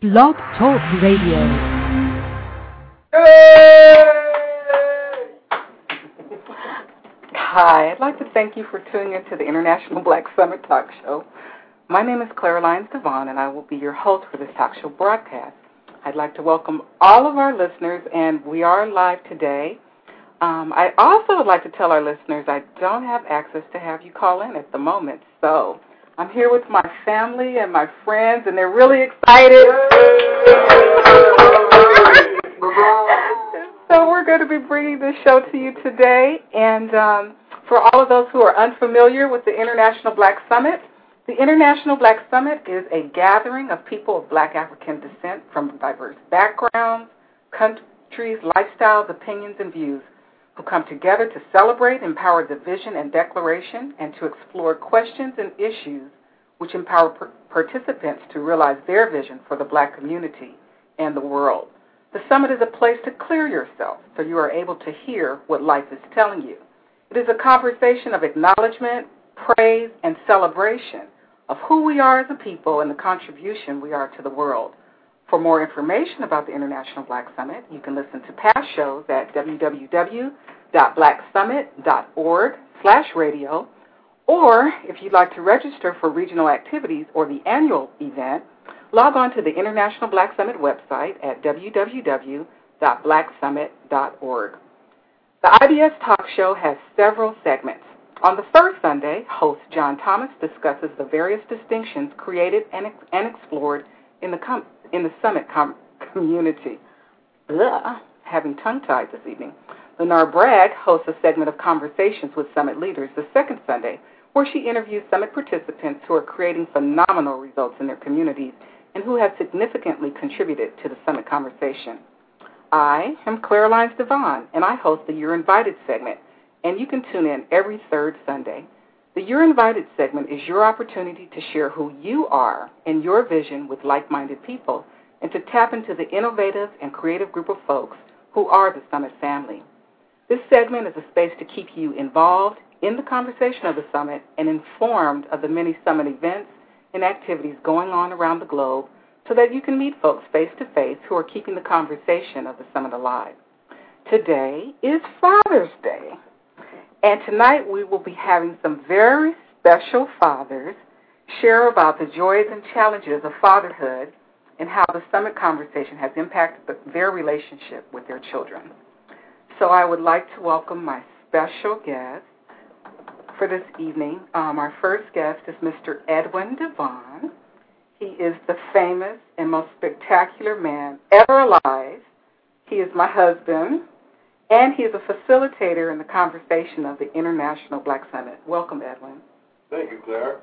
Blog Talk Radio. Hi, I'd like to thank you for tuning into the International Black Summit Talk Show. My name is Clara Lyons Devon, and I will be your host for this talk show broadcast. I'd like to welcome all of our listeners, and we are live today. I also would like to tell our listeners I don't have access to have you call in at the moment, so I'm here with my family and my friends, and they're really excited. So we're going to be bringing this show to you today, and for all of those who are unfamiliar with the International Black Summit, the International Black Summit is a gathering of people of Black African descent from diverse backgrounds, countries, lifestyles, opinions, and views who come together to celebrate, empower the vision and declaration, and to explore questions and issues which empower participants to realize their vision for the Black community and the world. The summit is a place to clear yourself so you are able to hear what life is telling you. It is a conversation of acknowledgement, praise, and celebration of who we are as a people and the contribution we are to the world. For more information about the International Black Summit, you can listen to past shows at www.blacksummit.org/radio, or if you'd like to register for regional activities or the annual event, log on to the International Black Summit website at www.blacksummit.org. The IBS Talk Show has several segments. On the first Sunday, host John Thomas discusses the various distinctions created and explored in the Summit community. Having tongue-tied this evening. Lenore Bragg hosts a segment of conversations with Summit leaders the second Sunday, where she interviews Summit participants who are creating phenomenal results in their communities and who have significantly contributed to the Summit conversation. I am Clara Lyons Devon, and I host the You're Invited segment, and you can tune in every third Sunday. The You're Invited segment is your opportunity to share who you are and your vision with like-minded people and to tap into the innovative and creative group of folks who are the Summit family. This segment is a space to keep you involved in the conversation of the Summit and informed of the many Summit events and activities going on around the globe so that you can meet folks face-to-face who are keeping the conversation of the Summit alive. Today is Father's Day. And tonight we will be having some very special fathers share about the joys and challenges of fatherhood and how the Summit conversation has impacted their relationship with their children. So I would like to welcome my special guest for this evening. Our first guest is Mr. Edwin Devon. He is the famous and most spectacular man ever alive. He is my husband. And he is a facilitator in the conversation of the International Black Summit. Welcome, Edwin. Thank you, Claire.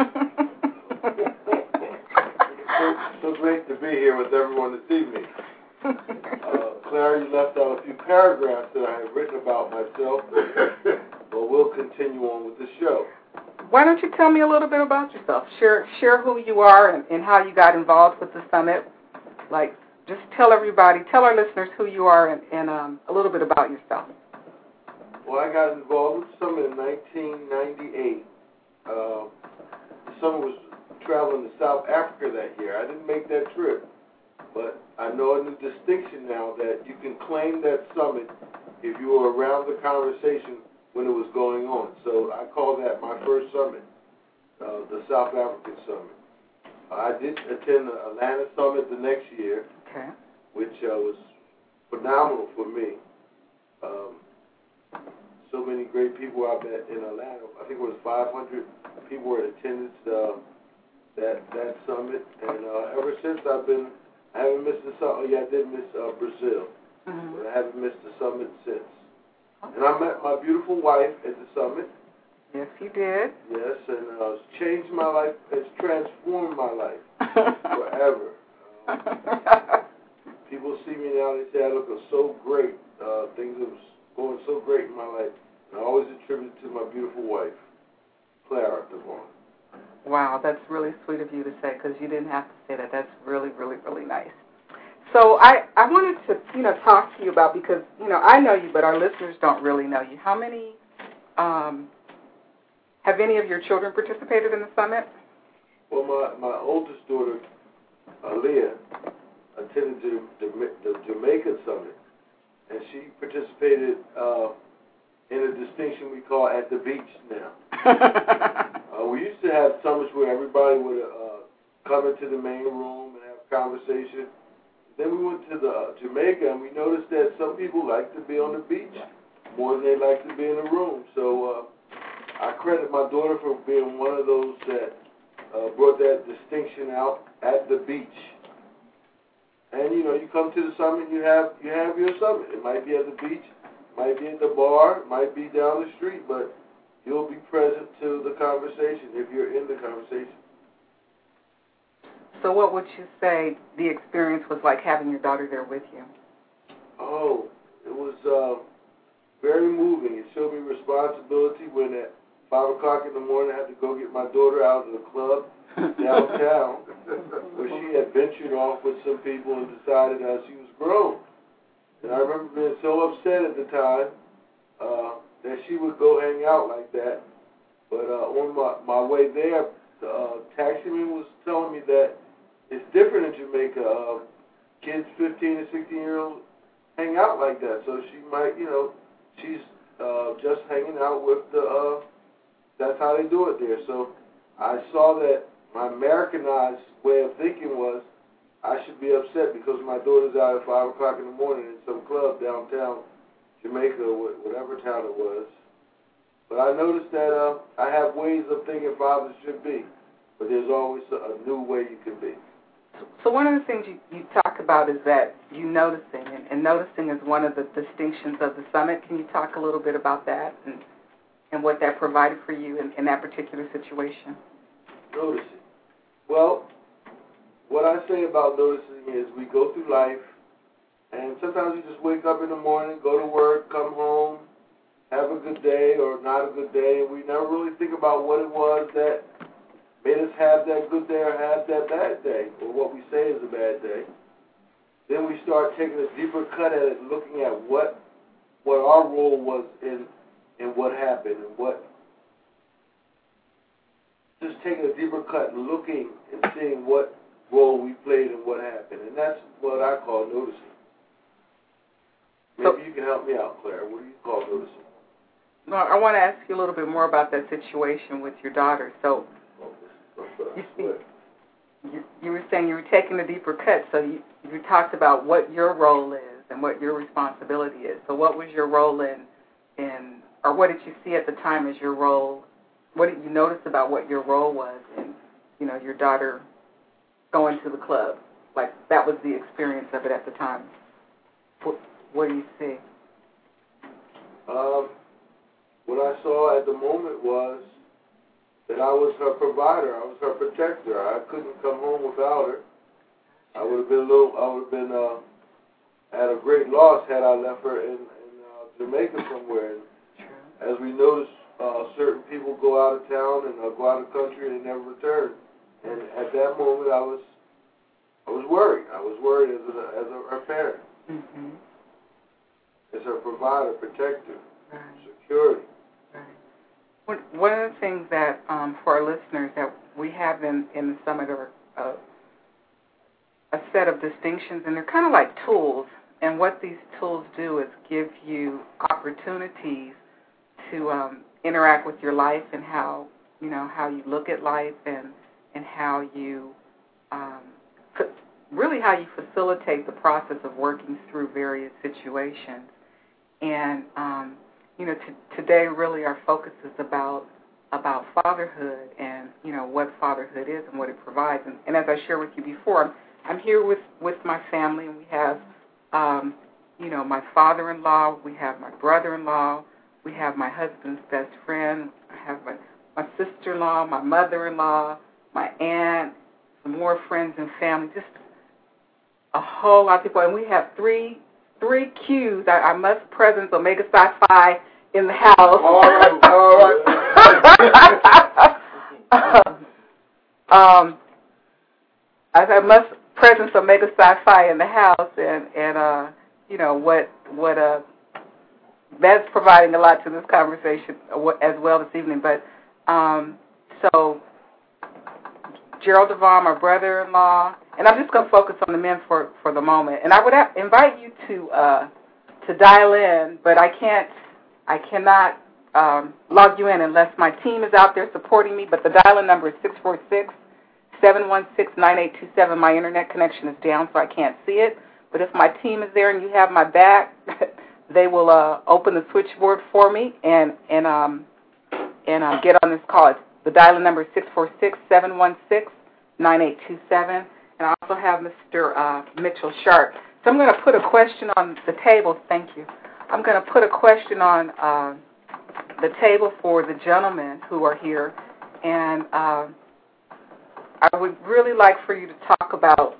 so great to be here with everyone this evening. Claire, you left out a few paragraphs that I have written about myself, but we'll continue on with the show. Why don't you tell me a little bit about yourself? Share who you are and how you got involved with the Summit. Just tell our listeners who you are and a little bit about yourself. Well, I got involved with the Summit in 1998. The Summit was traveling to South Africa that year. I didn't make that trip, but I know a new distinction now that you can claim that Summit if you were around the conversation when it was going on. So I call that my first Summit, the South African Summit. I did attend the Atlanta Summit the next year, which was phenomenal for me. So many great people I met in Atlanta. I think it was 500 people were in attendance that summit, and ever since I haven't missed the summit. I did miss Brazil, but I haven't missed the summit since. Okay. And I met my beautiful wife at the summit. Yes, you did. Yes, and it's changed my life. It's transformed my life forever. People see me now, they say I look so great. Things are going so great in my life. And I always attribute it to my beautiful wife, Clara Devon. Wow, that's really sweet of you to say, because you didn't have to say that. That's really, really, really nice. So I wanted to, talk to you about, because, I know you, but our listeners don't really know you. How many, have any of your children participated in the Summit? Well, my oldest daughter, Leah, attended the Jamaica Summit, and she participated in a distinction we call At the Beach now. We used to have summits where everybody would come into the main room and have a conversation. Then we went to the Jamaica, and we noticed that some people like to be on the beach more than they like to be in a room. So I credit my daughter for being one of those that brought that distinction out at the beach. And you come to the summit, you have your summit. It might be at the beach, might be at the bar, might be down the street, but you'll be present to the conversation if you're in the conversation. So what would you say the experience was like having your daughter there with you? Oh, it was very moving. It showed me responsibility when at 5 o'clock in the morning I had to go get my daughter out of the club downtown where she had ventured off with some people and decided she was grown. And I remember being so upset at the time that she would go hang out like that. But on my way there, the taximan was telling me that it's different in Jamaica. Kids 15 and 16-year-olds hang out like that. So she might, she's just hanging out with that's how they do it there. So I saw that my Americanized way of thinking was I should be upset because my daughter's out at 5 o'clock in the morning in some club downtown Jamaica, whatever town it was. But I noticed that I have ways of thinking fathers should be, but there's always a new way you can be. So one of the things you talk about is that you noticing, and noticing is one of the distinctions of the summit. Can you talk a little bit about that and what that provided for you in that particular situation? Noticing. Well, what I say about noticing is we go through life, and sometimes we just wake up in the morning, go to work, come home, have a good day or not a good day, and we never really think about what it was that made us have that good day or have that bad day, or what we say is a bad day. Then we start taking a deeper cut at it and looking at what our role was in what happened and just taking a deeper cut and looking and seeing what role we played and what happened. And that's what I call noticing. Maybe you can help me out, Claire. What do you call noticing? Well, I want to ask you a little bit more about that situation with your daughter. So you were saying you were taking a deeper cut, so you talked about what your role is and what your responsibility is. So what was your role in or what did you see at the time as your role? What did you notice about what your role was in, your daughter going to the club? Like, that was the experience of it at the time. What do you see? What I saw at the moment was that I was her provider. I was her protector. I couldn't come home without her. I would have been at a great loss had I left her in Jamaica somewhere. And as we noticed, certain people go out of town and go out of the country and they never return. And at that moment, I was worried. I was worried as her parent, as her provider, protector, security. One of the things that, for our listeners, that we have in the summit are a set of distinctions, and they're kind of like tools. And what these tools do is give you opportunities to interact with your life and how you look at life and how you really how you facilitate the process of working through various situations. And today really our focus is about fatherhood and what fatherhood is and what it provides. And as I shared with you before, I'm here with my family, and we have my father-in-law, we have my brother-in-law, we have my husband's best friend, I have my sister-in-law, my mother-in-law, my aunt, some more friends and family, just a whole lot of people. And we have three Qs. I must presence Omega Psi Phi in the house. All right. I must presence Omega Psi Phi in the house, and what that's providing a lot to this conversation as well this evening. But so Gerald Devon, my brother-in-law, and I'm just going to focus on the men for the moment. And I would invite you to dial in, but I cannot log you in unless my team is out there supporting me. But the dial-in number is 646-716-9827. My internet connection is down, so I can't see it. But if my team is there and you have my back, they will open the switchboard for me and get on this call. The dial-in number is 646-716-9827. And I also have Mr. Mitchell Sharp. So I'm going to put a question on the table. Thank you. I'm going to put a question on the table for the gentlemen who are here. And I would really like for you to talk about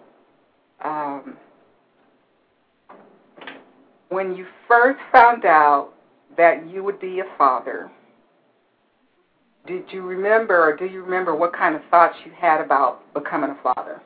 when you first found out that you would be a father. Did you remember, or do you remember what kind of thoughts you had about becoming a father?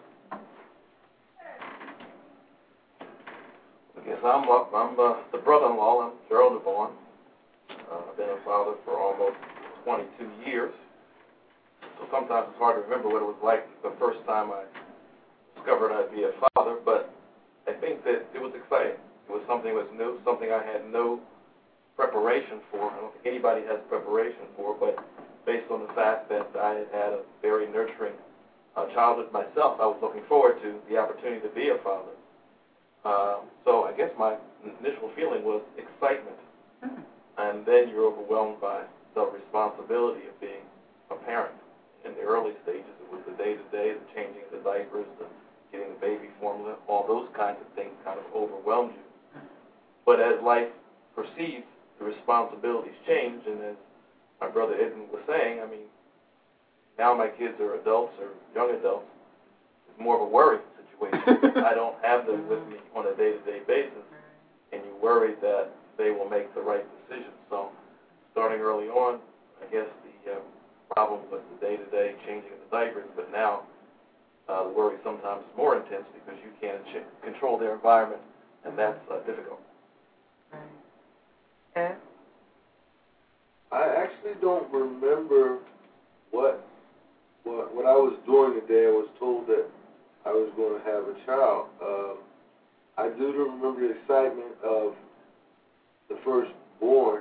Yes, I'm the brother-in-law. I'm Gerald Devon. I've been a father for almost 22 years. So sometimes it's hard to remember what it was like the first time I discovered I'd be a father, but I think that it was exciting. It was something that was new, something I had no preparation for. I don't think anybody has preparation for, but based on the fact that I had had a very nurturing childhood myself, I was looking forward to the opportunity to be a father. So I guess my initial feeling was excitement, and then you're overwhelmed by the responsibility of being a parent. In the early stages, it was the day-to-day, the changing of the diapers, the getting the baby formula, all those kinds of things kind of overwhelmed you. But as life proceeds, the responsibilities change, and as my brother Edmund was saying, I mean, now my kids are adults or young adults. It's more of a worry situation. I don't have them with me on a day-to-day basis, and you worry that they will make the right decision. So starting early on, I guess the problem was the day-to-day changing of the diapers, but now the worry sometimes is more intense because you can't control their environment, and that's difficult. Ed? I actually don't remember what I was doing the day I was told that I was going to have a child. I do remember the excitement of the firstborn,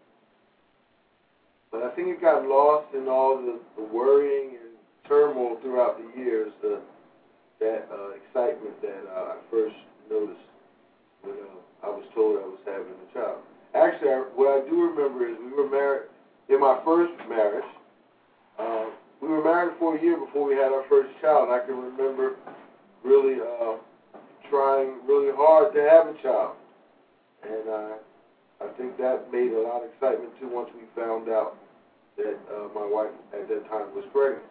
but I think it got lost in all the worrying and turmoil throughout the years, that excitement that I first noticed when I was told I was having a child. Actually, what I do remember is we were married in my first marriage. We were married for a year before we had our first child, and I can remember really trying really hard to have a child. And I think that made a lot of excitement, too, once we found out that my wife at that time was pregnant.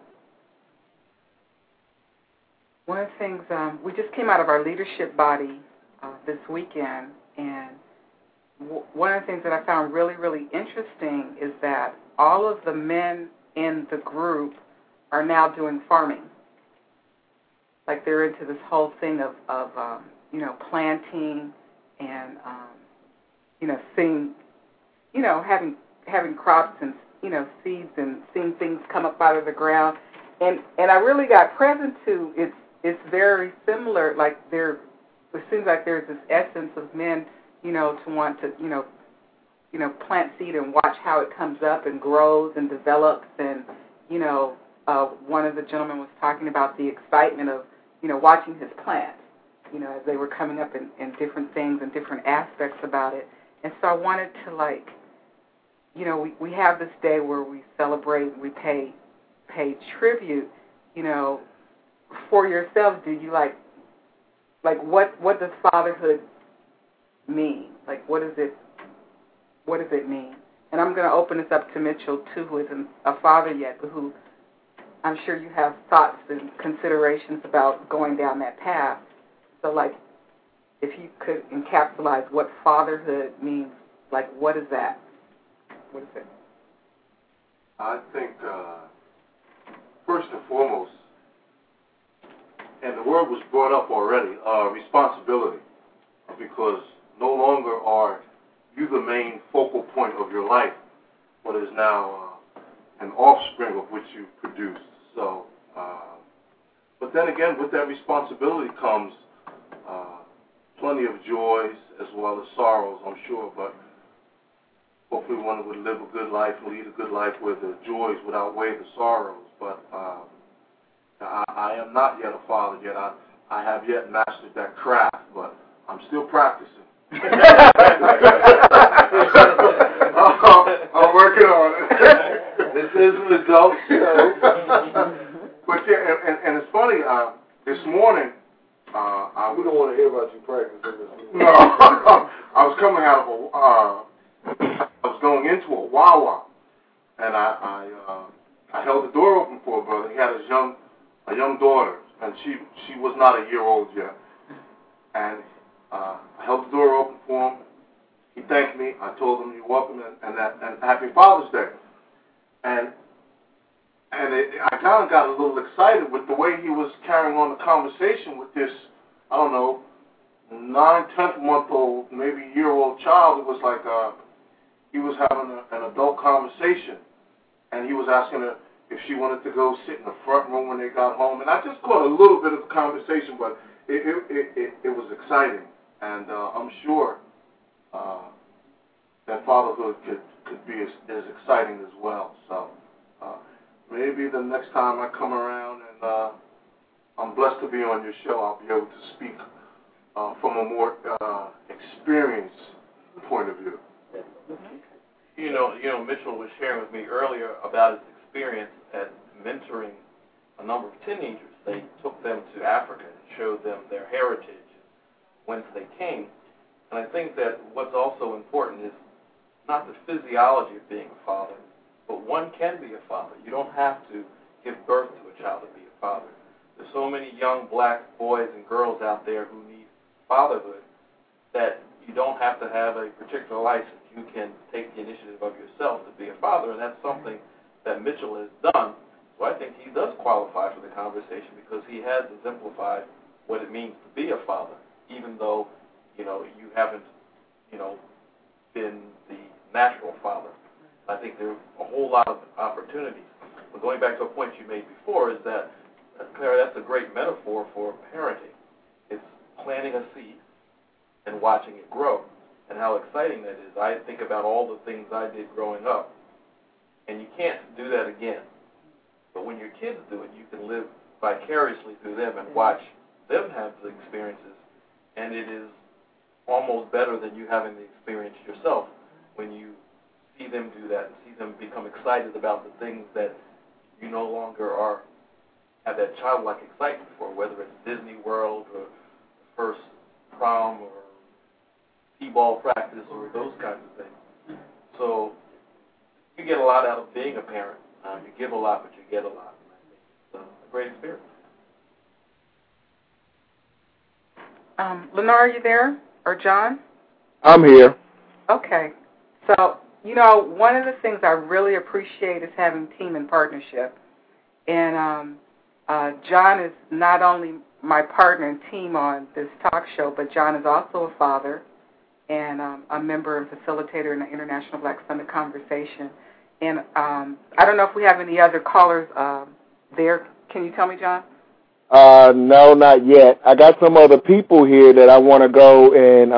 One of the things, we just came out of our leadership body this weekend, and one of the things that I found really, really interesting is that all of the men in the group are now doing farming. Like they're into this whole thing of planting and, seeing, having crops and, seeds and seeing things come up out of the ground. And I really got present to it's very similar. Like it seems like there's this essence of men, to want to, plant seed and watch how it comes up and grows and develops. And, one of the gentlemen was talking about the excitement of, watching his plants, as they were coming up in different things and different aspects about it. And so I wanted to, we have this day where we celebrate, we pay tribute, for yourselves. Do you what does fatherhood mean? What does it mean? And I'm going to open this up to Mitchell, too, who isn't a father yet, but who I'm sure you have thoughts and considerations about going down that path. So, if you could encapsulate what fatherhood means, what is that? What is it? I think, first and foremost, and the word was brought up already, responsibility, because no longer are you the main focal point of your life, but is now an offspring of which you produce. So then again, with that responsibility comes plenty of joys as well as sorrows, I'm sure. But hopefully one would live a good life and lead a good life where the joys would outweigh the sorrows. But I am not yet a father yet. I have yet mastered that craft, but I'm still practicing. I'm working on it. This is an adult show. But yeah, and it's funny, this morning, we don't want to hear about you practicing this. No, I was coming out of I was going into a Wawa, and I held the door open for a brother. He had a young daughter, and she was not a year old yet. And I held the door open for him. He thanked me. I told him you're welcome and Happy Father's Day. And I kind of got a little excited with the way he was carrying on the conversation with this, I don't know, 9-10-month-old, maybe year-old child. It was like he was having an adult conversation, and he was asking her if she wanted to go sit in the front room when they got home. And I just caught a little bit of the conversation, but it was exciting, and I'm sure that fatherhood could be as exciting as well. So maybe the next time I come around and I'm blessed to be on your show, I'll be able to speak from a more experienced point of view. You know, Mitchell was sharing with me earlier about his experience at mentoring a number of teenagers. They took them to Africa and showed them their heritage, whence they came. And I think that what's also important is not the physiology of being a father, but one can be a father. You don't have to give birth to a child to be a father. There's so many young black boys and girls out there who need fatherhood that you don't have to have a particular license. You can take the initiative of yourself to be a father, and that's something that Mitchell has done. So I think he does qualify for the conversation because he has exemplified what it means to be a father, even though, you haven't, been the natural father. I think there are a whole lot of opportunities. But going back to a point you made before is that, Clara, that's a great metaphor for parenting. It's planting a seed and watching it grow, and how exciting that is. I think about all the things I did growing up, and you can't do that again. But when your kids do it, you can live vicariously through them and watch them have the experiences, and it is almost better than you having the experience yourself when you see them do that and see them become excited about the things that you no longer have that childlike excitement for, whether it's Disney World or first prom or t-ball practice or those kinds of things. So you get a lot out of being a parent. You give a lot, but you get a lot. And I think it's a great experience. Lenore, are you there? Or John? I'm here. Okay. So, one of the things I really appreciate is having team and partnership. And John is not only my partner and team on this talk show, but John is also a father and a member and facilitator in the International Black Sunday Conversation. And I don't know if we have any other callers there. Can you tell me, John? No, not yet. I got some other people here that I want to go and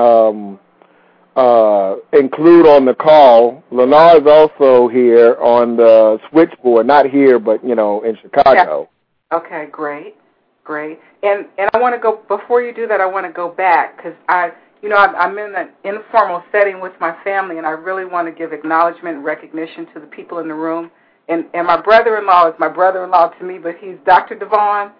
include on the call. Lenore is also here on the switchboard. Not here, but, in Chicago. Yeah. Okay, great. And I want to go, before you do that, I want to go back because I'm in an informal setting with my family, and I really want to give acknowledgement and recognition to the people in the room. And my brother-in-law is my brother-in-law to me, but he's Dr. Devon.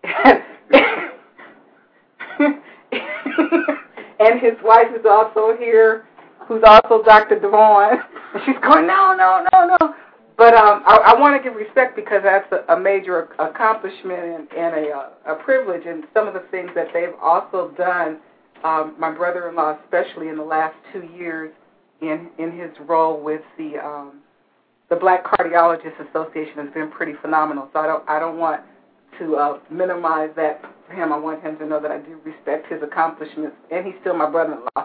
And his wife is also here, who's also Dr. Devon. And she's going, no. But I want to give respect because that's a major accomplishment and a privilege, and some of the things that they've also done, my brother-in-law especially in the last 2 years in his role with the Black Cardiologists Association has been pretty phenomenal. So I don't want to minimize that for him. I want him to know that I do respect his accomplishments, and he's still my brother-in-law.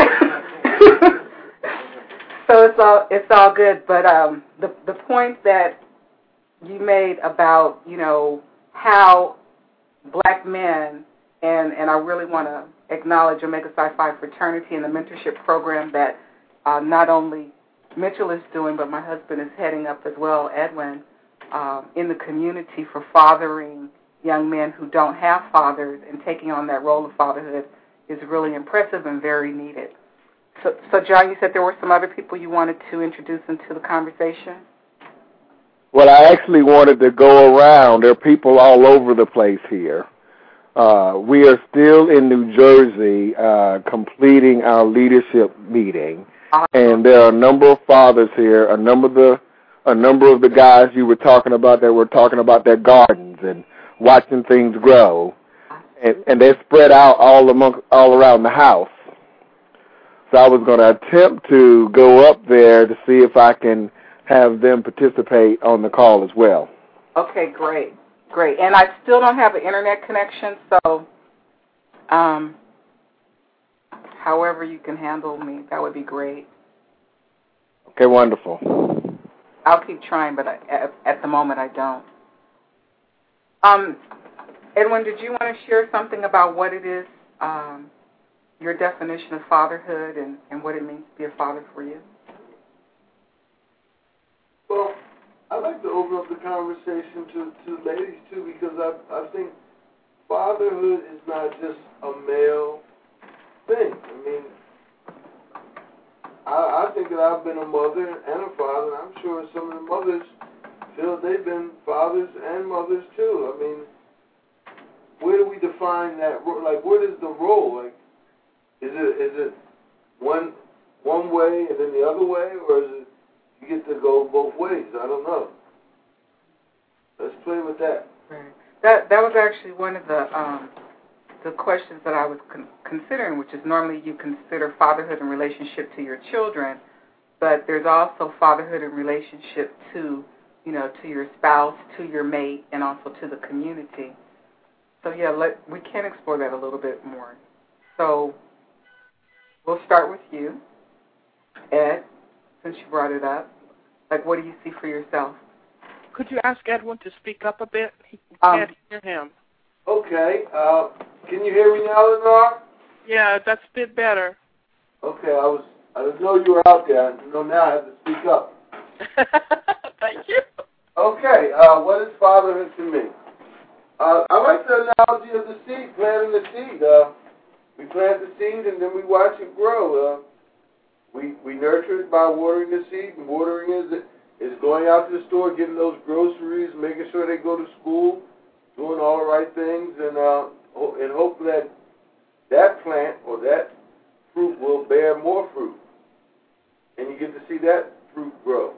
So it's all good. But the point that you made about how black men, and I really want to acknowledge Omega Psi Phi fraternity and the mentorship program that not only Mitchell is doing, but my husband is heading up as well, Edwin, in the community for fathering young men who don't have fathers, and taking on that role of fatherhood is really impressive and very needed. So John, you said there were some other people you wanted to introduce into the conversation? Well, I actually wanted to go around. There are people all over the place here. We are still in New Jersey completing our leadership meeting, and there are a number of fathers here, a number of the guys you were talking about that were talking about their gardens and watching things grow, and they're spread out all around the house. So I was going to attempt to go up there to see if I can have them participate on the call as well. Okay, great. And I still don't have an internet connection, so however you can handle me, that would be great. Okay, wonderful. I'll keep trying, but at the moment I don't. Edwin, did you want to share something about what it is, your definition of fatherhood and what it means to be a father for you? Well, I'd like to open up the conversation to ladies, too, because I think fatherhood is not just a male thing. I mean, I think that I've been a mother and a father, and I'm sure some of the mothers feel they've been fathers and mothers, too. I mean, where do we define that? Like, what is the role? Like, is it one way and then the other way, or is it you get to go both ways? I don't know. Let's play with that. Right. That was actually one of the questions that I was considering, which is normally you consider fatherhood in relationship to your children, but there's also fatherhood in relationship to, to your spouse, to your mate, and also to the community. So yeah, we can explore that a little bit more. So we'll start with you, Ed, since you brought it up. Like, what do you see for yourself? Could you ask Edwin to speak up a bit? He can't hear him. Okay. Can you hear me now, Lenore? Yeah, that's a bit better. Okay, I didn't know you were out there. I know now I have to speak up. Thank you. Okay, what is fatherhood to me? I like the analogy of the seed, planting the seed. We plant the seed and then we watch it grow. We nurture it by watering the seed, and watering is going out to the store, getting those groceries, making sure they go to school, doing all the right things, and hope that plant or that fruit will bear more fruit, and you get to see that fruit grow.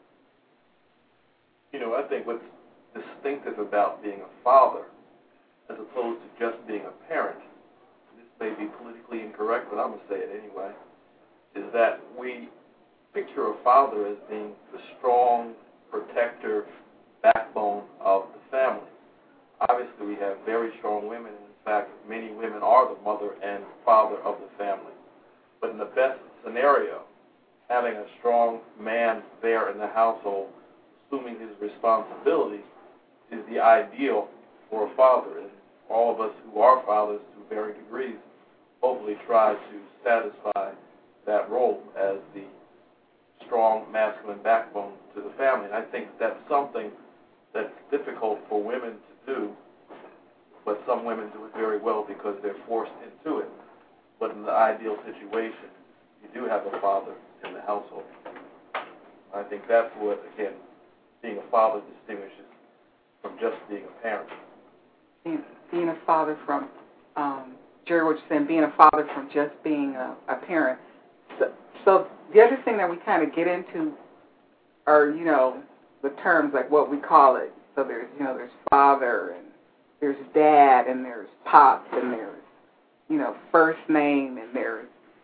I think what's distinctive about being a father, as opposed to just being a parent, this may be politically incorrect, but I'm going to say it anyway, is that we picture a father as being the strong, protector, backbone of the family. Obviously, we have very strong women, and in fact, many women are the mother and father of the family. But in the best scenario, having a strong man there in the household, assuming his responsibility, is the ideal for a father. And all of us who are fathers to varying degrees hopefully try to satisfy that role as the strong masculine backbone to the family. And I think that's something that's difficult for women to do, but some women do it very well because they're forced into it. But in the ideal situation, you do have a father in the household. I think that's what, again, being a father distinguishes from just being a parent. Being a father from, Jerry, what you're saying, being a father from just being a parent. So the other thing that we kind of get into are, the terms, like what we call it. So there's father, and there's dad, and there's pops, and there's, first name, and there's,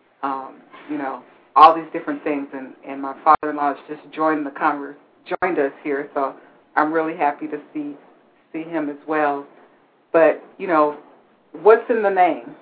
all these different things. And my father-in-law has just joined us here, so I'm really happy to see him as well. But, what's in the name?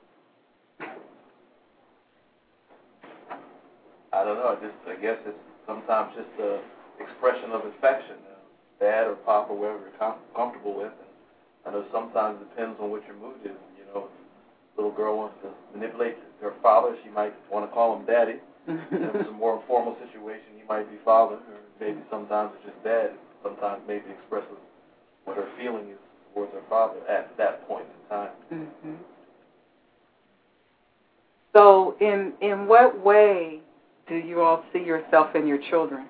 I don't know. I guess it's sometimes just an expression of affection, dad or pop or whatever you're comfortable with. And I know sometimes it depends on what your mood is. You know, if a little girl wants to manipulate her father, she might want to call him daddy. And if it's a more informal situation, he might be father, or maybe sometimes it's just dad. Sometimes maybe expresses what her feeling is towards her father at that point in time. Mm-hmm. So in what way do you all see yourself and your children?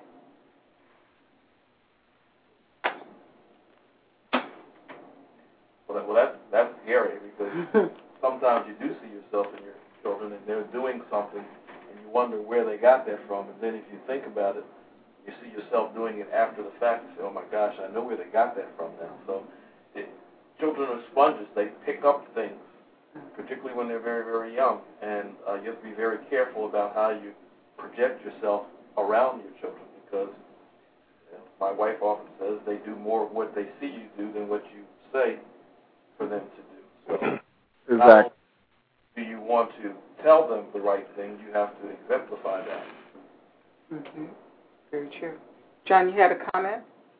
Well, that's scary because sometimes you do see yourself and your children and they're doing something and you wonder where they got that from. And then if you think about it, you see yourself doing it after the fact and say, oh my gosh, I know where they got that from now. So children are sponges. They pick up things, particularly when they're very, very young. And you have to be very careful about how you project yourself around your children because my wife often says they do more of what they see you do than what you say for them to do. So exactly. Do you want to tell them the right thing? You have to exemplify that. Mm-hmm. Very true. John, you had a comment?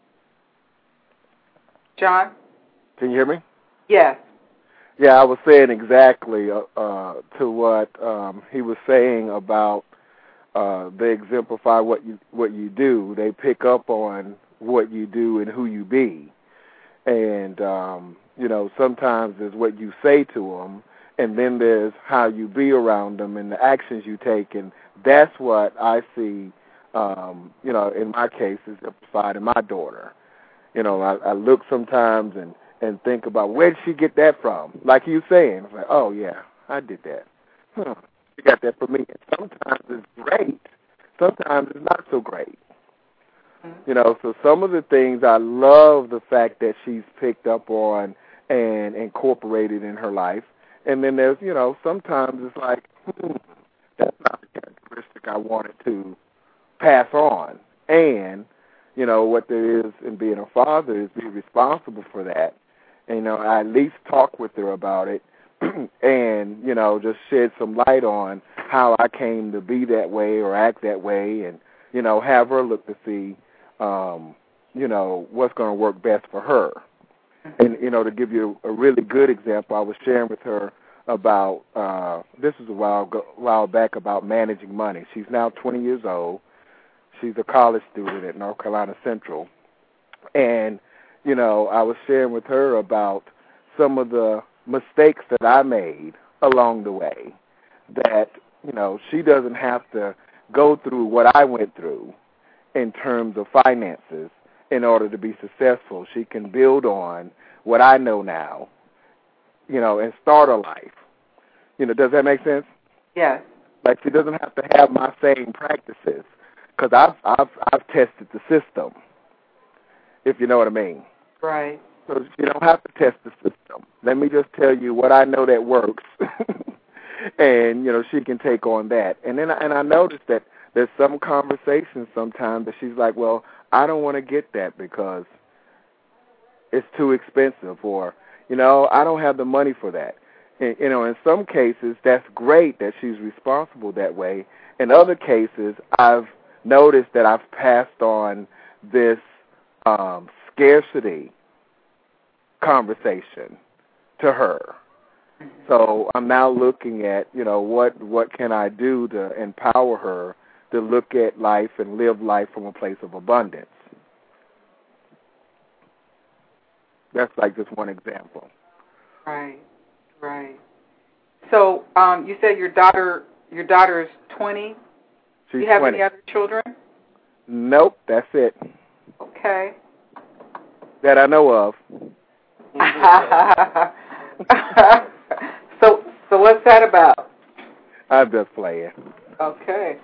John? Can you hear me? Yes. Yeah, I was saying exactly to what he was saying about they exemplify what you do. They pick up on what you do and who you be. And, you know, sometimes there's what you say to them, and then there's how you be around them and the actions you take. And that's what I see, you know, in my case is exemplified in my daughter. You know, I look sometimes and think about where did she get that from? Like you saying, it's like, oh, yeah, I did that. She got that from me. And sometimes it's great. Sometimes it's not so great. You know, so some of the things I love the fact that she's picked up on and incorporated in her life. And then there's, you know, sometimes it's like, that's not the characteristic I wanted to pass on. And, you know, what there is in being a father is be responsible for that. And, you know, I at least talk with her about it and, you know, just shed some light on how I came to be that way or act that way and, you know, have her look to see, you know, what's going to work best for her. And, you know, to give you a really good example, I was sharing with her about, this was a while back, about managing money. She's now 20 years old. She's a college student at North Carolina Central. And, you know, I was sharing with her about some of the mistakes that I made along the way that, you know, she doesn't have to go through what I went through in terms of finances in order to be successful. She can build on what I know now, you know, and start a life. You know, does that make sense? Yes. Like she doesn't have to have my same practices because I've tested the system, if you know what I mean. Right. So you don't have to test the system. Let me just tell you what I know that works, and, you know, she can take on that. And then I noticed that there's some conversations sometimes that she's like, well, I don't want to get that because it's too expensive, or, you know, I don't have the money for that. And, you know, in some cases, that's great that she's responsible that way. In other cases, I've noticed that I've passed on this scarcity conversation to her. So I'm now looking at, you know, what can I do to empower her to look at life and live life from a place of abundance. That's like just one example. Right, right. So you said your daughter is 20? She's do you have 20. any other children? Nope, that's it. Okay. That I know of. So what's that about? I'm just playing. Okay.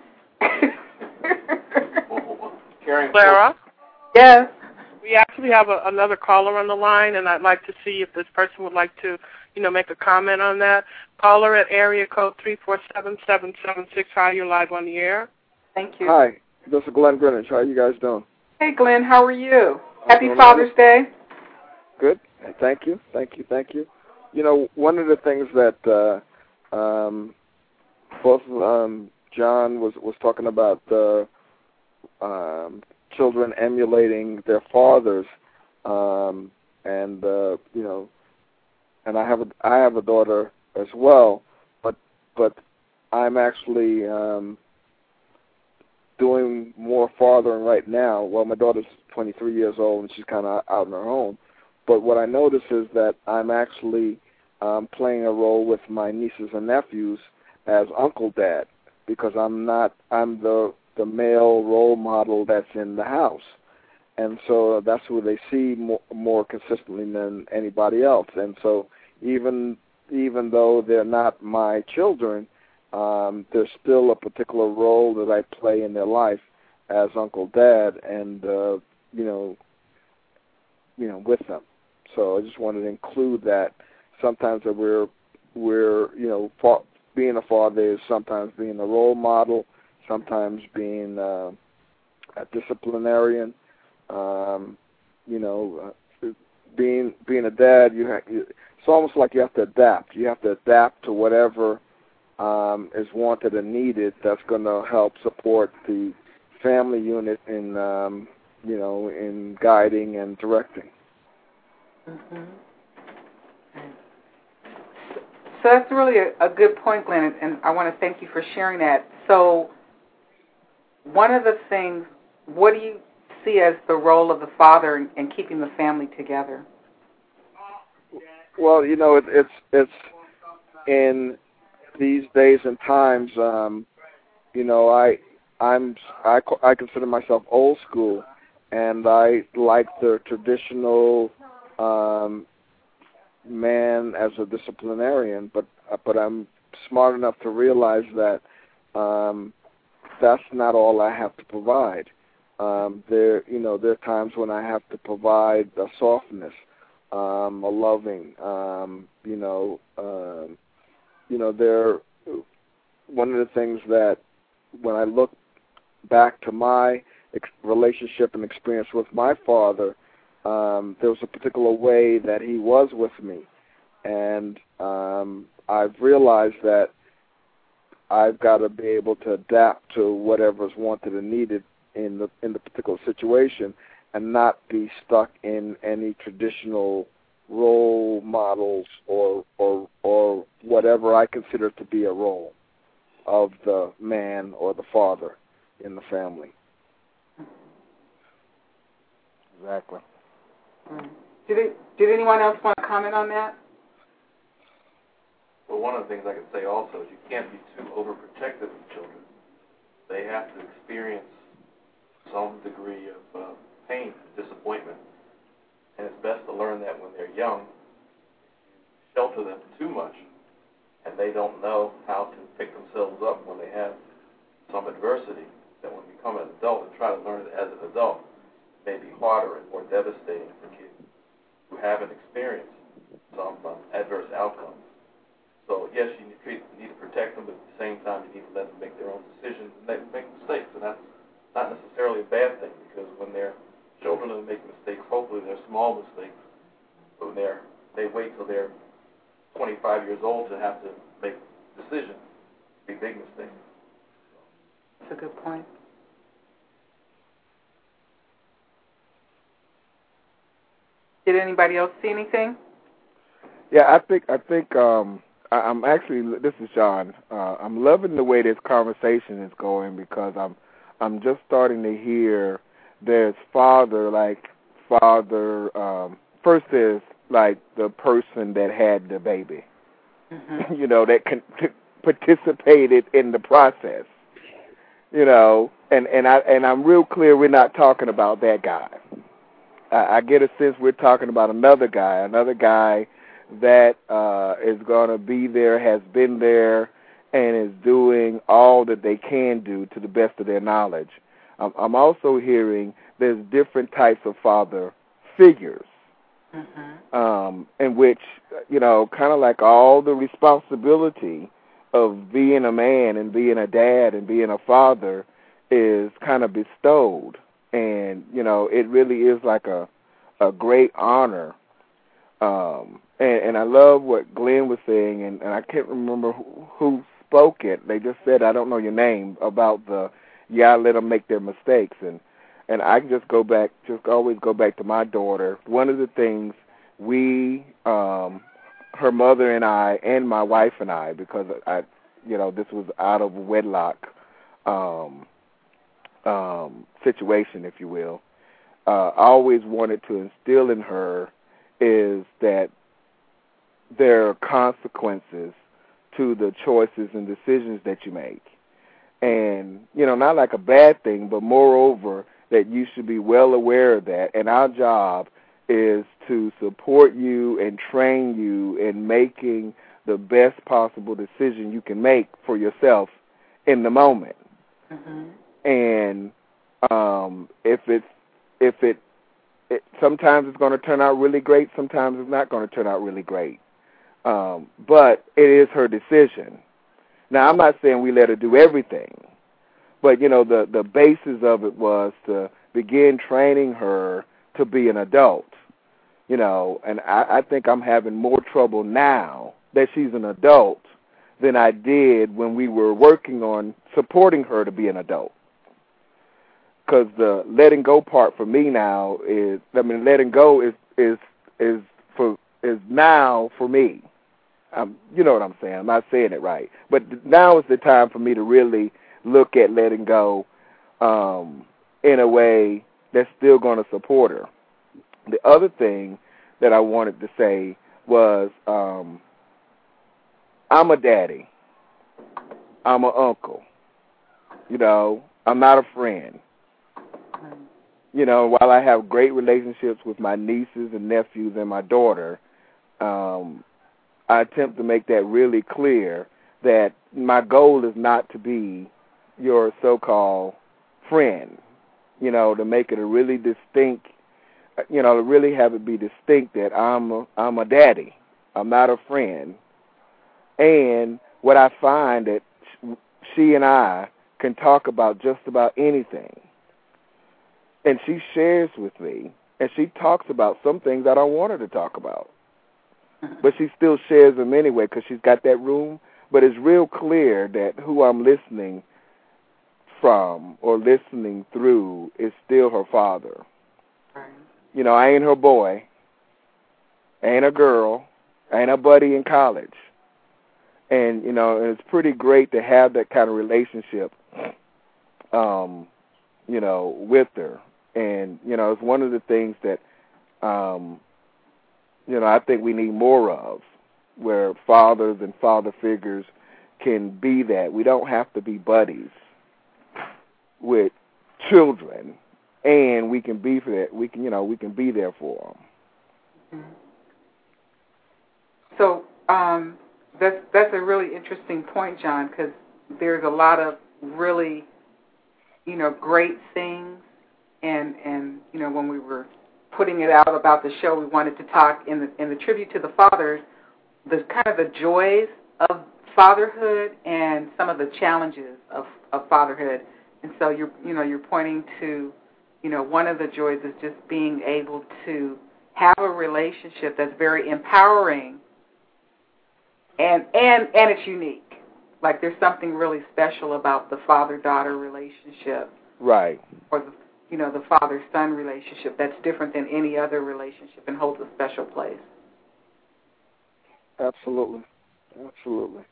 Clara? Yes. We actually have another caller on the line, and I'd like to see if this person would like to, you know, make a comment on that. Caller at area code 347-776. Hi, you're live on the air. Thank you. Hi, this is Glenn Greenwich. How are you guys doing? Hey, Glenn, how are you? Happy Father's Day. Good. Thank you. You know, one of the things that both John was talking about, children emulating their fathers, and you know, and I have a daughter as well, but I'm actually doing more fathering right now. Well, my daughter's 23 years old, and she's kind of out on her own. But what I notice is that I'm actually playing a role with my nieces and nephews as Uncle Dad, because I'm the male role model that's in the house. And so that's who they see more consistently than anybody else. And so even though they're not my children, there's still a particular role that I play in their life as Uncle Dad, and with them. So I just wanted to include that. Sometimes that we're being a father is sometimes being a role model, sometimes being a disciplinarian. Being a dad, it's almost like you have to adapt. You have to adapt to whatever is wanted and needed. That's going to help support the family unit in in guiding and directing. Mm-hmm. So that's really a good point, Glenn, and I want to thank you for sharing that. So one of the things, what do you see as the role of the father in keeping the family together? Well, it's in these days and times, I consider myself old school, and I like the traditional man as a disciplinarian, but I'm smart enough to realize that that's not all I have to provide. There are times when I have to provide a softness, a loving, one of the things that when I look back to my relationship and experience with my father, there was a particular way that he was with me, and I've realized that I've got to be able to adapt to whatever's wanted and needed in the particular situation, and not be stuck in any traditional role models or whatever I consider to be a role of the man or the father in the family. Exactly. Did anyone else want to comment on that? Well, one of the things I could say also is you can't be too overprotective of children. They have to experience some degree of pain, disappointment, and it's best to learn that when they're young. Shelter them too much, and they don't know how to pick themselves up when they have some adversity, that when they become an adult and try to learn it as an adult, it may be harder and more devastating for kids who haven't experienced some adverse outcomes. So yes, you need to protect them, but at the same time you need to let them make their own decisions and make mistakes. And that's not necessarily a bad thing, because when they're children and make mistakes, hopefully they're small mistakes. But when they wait till they're 25 years old to have to make decisions, be big mistakes. That's a good point. Did anybody else see anything? Yeah, I think I'm actually, this is John. I'm loving the way this conversation is going, because I'm just starting to hear there's father, first there's like the person that had the baby, Mm-hmm. that participated in the process, and I'm real clear we're not talking about that guy. I get a sense we're talking about another guy that is going to be there, has been there, and is doing all that they can do to the best of their knowledge. I'm also hearing there's different types of father figures, in which, kind of like all the responsibility of being a man and being a dad and being a father is kind of bestowed. And, it really is like a great honor. And I love what Glenn was saying, and I can't remember who spoke it. They just said, I don't know your name, about let them make their mistakes. And I can always go back to my daughter. One of the things we her mother and I, and my wife and I, because this was out of wedlock situation, if you will. I always wanted to instill in her is that there are consequences to the choices and decisions that you make. And, not like a bad thing, but moreover, that you should be well aware of that. And our job is to support you and train you in making the best possible decision you can make for yourself in the moment. Mm-hmm. And sometimes it's going to turn out really great, sometimes it's not going to turn out really great. But it is her decision. Now, I'm not saying we let her do everything, but, the basis of it was to begin training her to be an adult, and I think I'm having more trouble now that she's an adult than I did when we were working on supporting her to be an adult. Because the letting go part for me now letting go is now for me. You know what I'm saying? I'm not saying it right. But now is the time for me to really look at letting go in a way that's still going to support her. The other thing that I wanted to say was I'm a daddy. I'm an uncle. I'm not a friend. While I have great relationships with my nieces and nephews and my daughter, I attempt to make that really clear that my goal is not to be your so-called friend, to make it a really distinct, to really have it be distinct that I'm a daddy. I'm not a friend. And what I find that she and I can talk about just about anything. And she shares with me, and she talks about some things I don't want her to talk about. But she still shares them anyway because she's got that room. But it's real clear that who I'm listening from or listening through is still her father. Right. I ain't her boy. I ain't a girl. I ain't a buddy in college. And, and it's pretty great to have that kind of relationship, with her. And, it's one of the things that, I think we need more of, where fathers and father figures can be that. We don't have to be buddies with children, and we can be for that. We can be there for them. So that's a really interesting point, John, because there's a lot of really, great things, and when we were putting it out about the show, we wanted to talk in the tribute to the fathers, the kind of the joys of fatherhood and some of the challenges of fatherhood. And so you're pointing to, one of the joys is just being able to have a relationship that's very empowering and it's unique. Like there's something really special about the father-daughter relationship. Right. Or the father-son relationship that's different than any other relationship and holds a special place. Absolutely. Absolutely.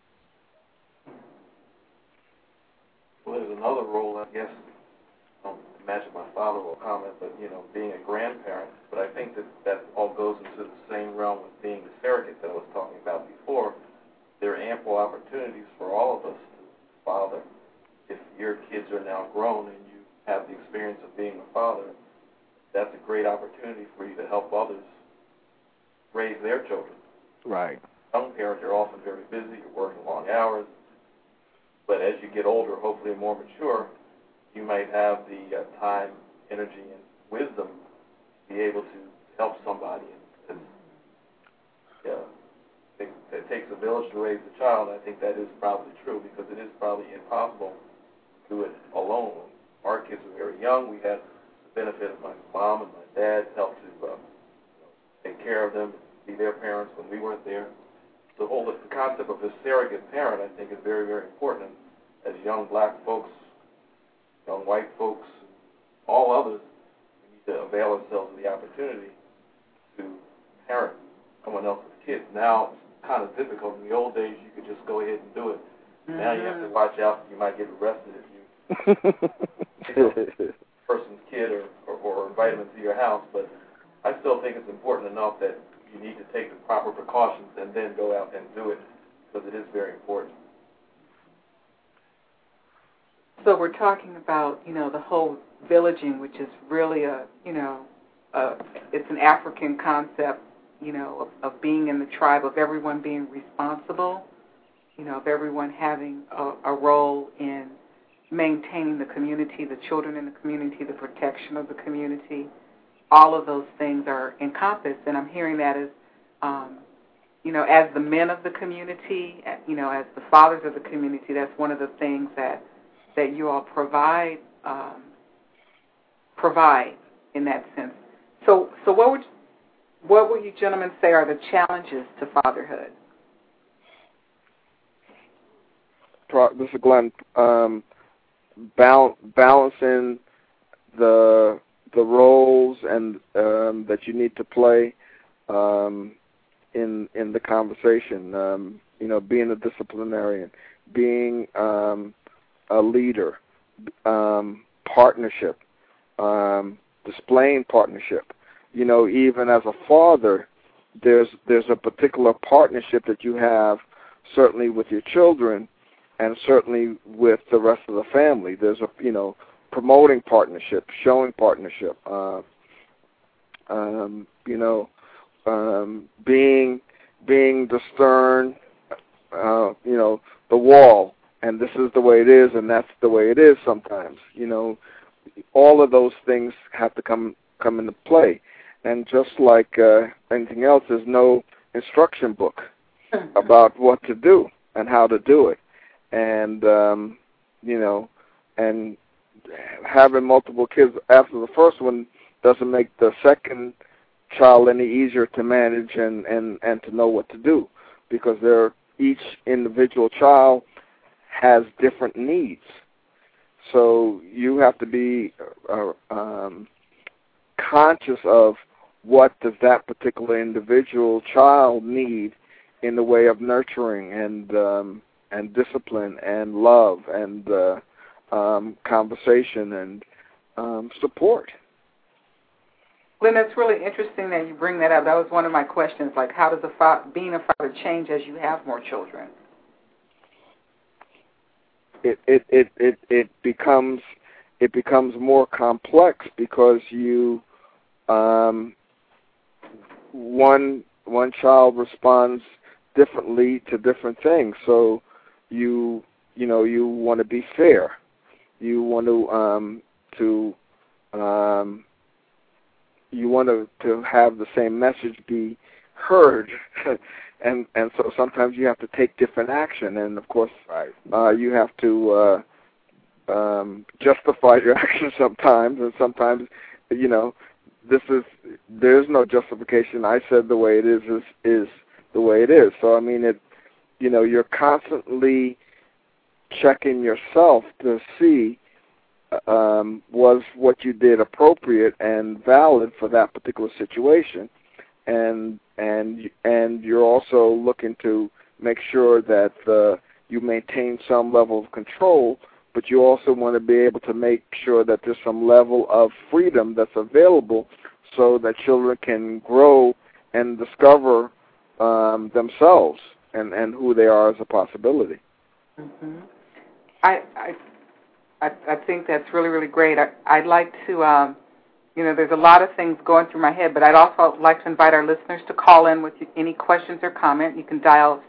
Well, there's another role, I guess. I don't imagine my father will comment, but, being a grandparent. But I think that all goes into the same realm with being the surrogate that I was talking about before. There are ample opportunities for all of us to father. If your kids are now grown and you have the experience of being a father, that's a great opportunity for you to help others raise their children. Right. Young parents are often very busy, you're working long hours, but as you get older, hopefully more mature, you might have the time, energy, and wisdom to be able to help somebody. It takes a village to raise a child. I think that is probably true because it is probably impossible to do it alone. When our kids were very young, we had the benefit of my mom and my dad help to take care of them, be their parents when we weren't there. The concept of a surrogate parent, I think, is very, very important. As young black folks, young white folks, all others, we need to avail ourselves of the opportunity to parent someone else's kids. Now, kind of difficult. In the old days, you could just go ahead and do it. Now you have to watch out. You might get arrested if you take a person's kid or invite them into your house. But I still think it's important enough that you need to take the proper precautions and then go out and do it, because it is very important. So we're talking about, the whole villaging, which is really it's an African concept, of being in the tribe, of everyone being responsible, of everyone having a role in maintaining the community, the children in the community, the protection of the community. All of those things are encompassed, and I'm hearing that as, as the men of the community, as the fathers of the community, that's one of the things that you all provide in that sense. So what would you gentlemen say are the challenges to fatherhood? This is Glenn. Balancing the roles and that you need to play in the conversation. Being a disciplinarian, being a leader, partnership, displaying partnership. Even as a father, there's a particular partnership that you have, certainly with your children, and certainly with the rest of the family. There's promoting partnership, showing partnership, being the stern, the wall, and this is the way it is, and that's the way it is sometimes. All of those things have to come into play. And just like anything else, there's no instruction book about what to do and how to do it. And, and having multiple kids after the first one doesn't make the second child any easier to manage and to know what to do, because each individual child has different needs. So you have to be conscious of what does that particular individual child need in the way of nurturing and discipline and love and conversation and support. Glenn, that's really interesting that you bring that up. That was one of my questions. Like, how does being a father change as you have more children? It becomes more complex because you one child responds differently to different things. So you want to be fair. You want to have the same message be heard, and so sometimes you have to take different action, and of course, you have to justify your action sometimes, and sometimes, there's no justification. I said the way it is the way it is. So I mean, you're constantly checking yourself to see was what you did appropriate and valid for that particular situation, and you're also looking to make sure that you maintain some level of control, but you also want to be able to make sure that there's some level of freedom that's available so that children can grow and discover themselves and who they are as a possibility. Mm-hmm. I think that's really, really great. I'd like to, there's a lot of things going through my head, but I'd also like to invite our listeners to call in with any questions or comment. You can dial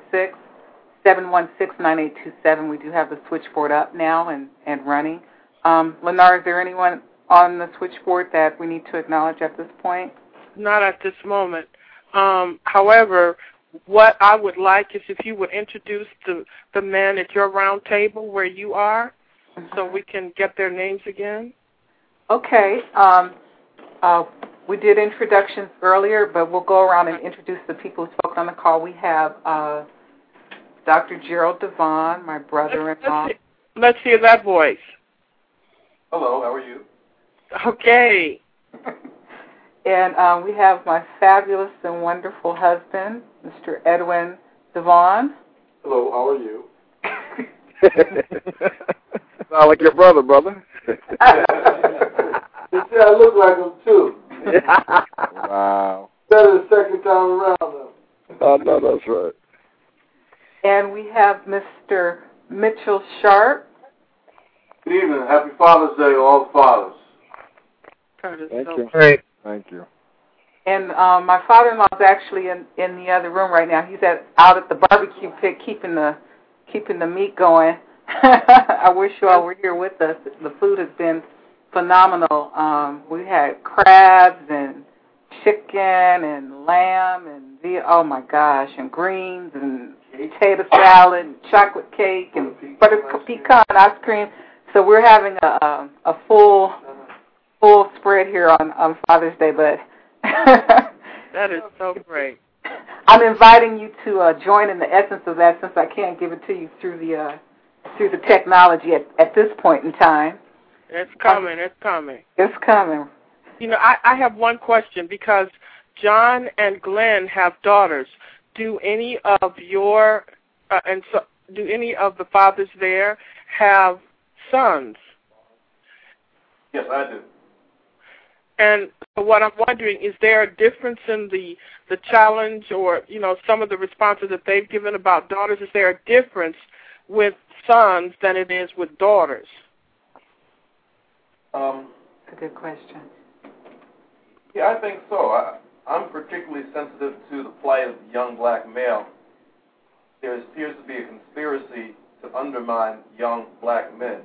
646-716-9827. We do have the switchboard up now and running. Lennar, is there anyone on the switchboard that we need to acknowledge at this point? Not at this moment. However, what I would like is if you would introduce the men at your round table where you are, so we can get their names again. Okay. We did introductions earlier, but we'll go around and introduce the people who spoke on the call. We have Dr. Gerald Devon, my brother-in-law. Let's hear that voice. Hello, how are you? Okay. And we have my fabulous and wonderful husband, Mr. Edwin Devon. Hello, how are you? Sound like your brother. They say I look like him, too. Wow. Better the second time around, though. Oh, no, that's right. And we have Mr. Mitchell Sharp. Good evening. Happy Father's Day to all the fathers. That is Thank so you. great. Thank you. And my father-in-law is actually in the other room right now. He's out at the barbecue pit keeping the meat going. I wish you all were here with us. The food has been phenomenal. We had crabs and chicken and lamb and oh my gosh, and greens and potato salad and chocolate cake and butter pecan ice cream. So we're having a full spread here on Father's Day, but that is so great. I'm inviting you to join in the essence of that, since I can't give it to you through the technology at this point in time. It's coming. It's coming. It's coming. You know, I have one question, because John and Glenn have daughters. Do any of your do any of the fathers there have sons? Yes, I do. And so what I'm wondering, is there a difference in the challenge, or, you know, some of the responses that they've given about daughters? Is there a difference with sons than it is with daughters? That's a good question. Yeah, I think so. I'm particularly sensitive to the plight of the young black male. There appears to be a conspiracy to undermine young black men.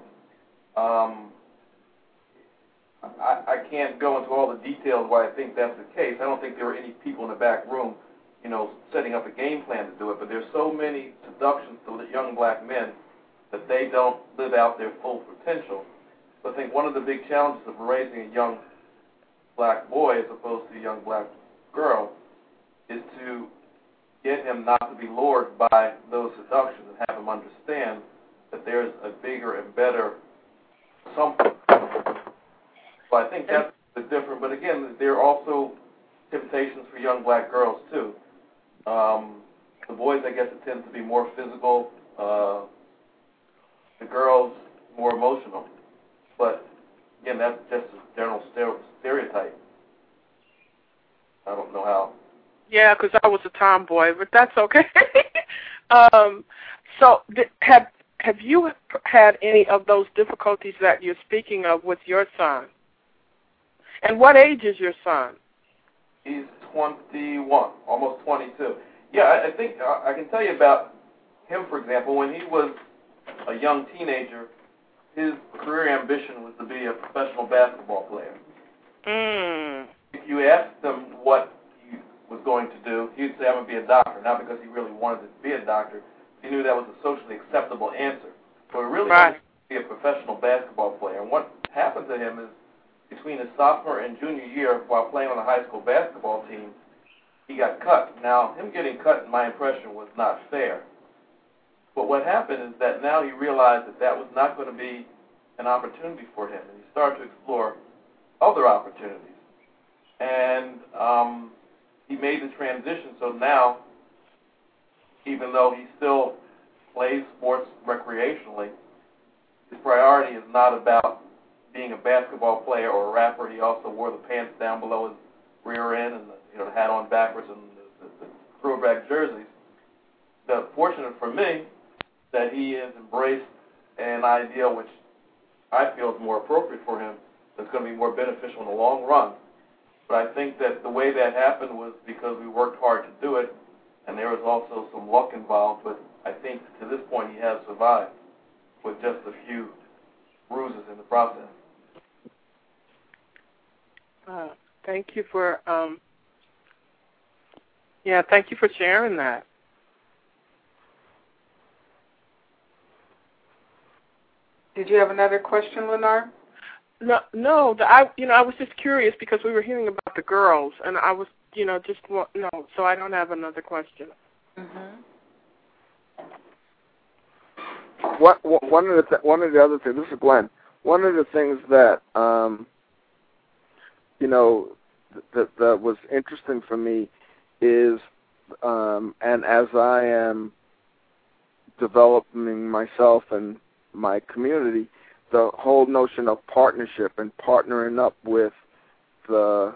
I can't go into all the details why I think that's the case. I don't think there were any people in the back room, you know, setting up a game plan to do it, but there's so many seductions to the young black men that they don't live out their full potential. So I think one of the big challenges of raising a young black boy as opposed to a young black girl is to get him not to be lured by those seductions and have him understand that there's a bigger and better something. So I think that's the difference. But again, there are also temptations for young black girls too. The boys, I guess, it tends to be more physical. The girls more emotional. But again, that's just a general stereotype. I don't know how. Yeah, because I was a tomboy, but that's okay. So have you had any of those difficulties that you're speaking of with your son? And what age is your son? He's 21, almost 22. Yeah, I think I can tell you about him, for example. When he was a young teenager, his career ambition was to be a professional basketball player. If you asked him what he was going to do, he'd say, I'm going to be a doctor, not because he really wanted to be a doctor. He knew that was a socially acceptable answer. So he really wanted to be a professional basketball player. And what happened to him is, between his sophomore and junior year, while playing on the high school basketball team, he got cut. Now, him getting cut, in my impression, was not fair. But what happened is that now he realized that that was not going to be an opportunity for him, and he started to explore other opportunities. And he made the transition, so now, even though he still plays sports recreationally, his priority is not about being a basketball player or a rapper. He also wore the pants down below his rear end and the hat on backwards and the throwback jerseys. The fortunate for me that he has embraced an idea which I feel is more appropriate for him, that's going to be more beneficial in the long run. But I think that the way that happened was because we worked hard to do it, and there was also some luck involved. But I think to this point he has survived with just a few bruises in the process. Thank you for thank you for sharing that. Did you have another question, Lenard? No. I was just curious because we were hearing about the girls, and I was, so I don't have another question. One of the other things. This is Glenn. One of the things that that was interesting for me is and as I am developing myself and my community, the whole notion of partnership and partnering up with the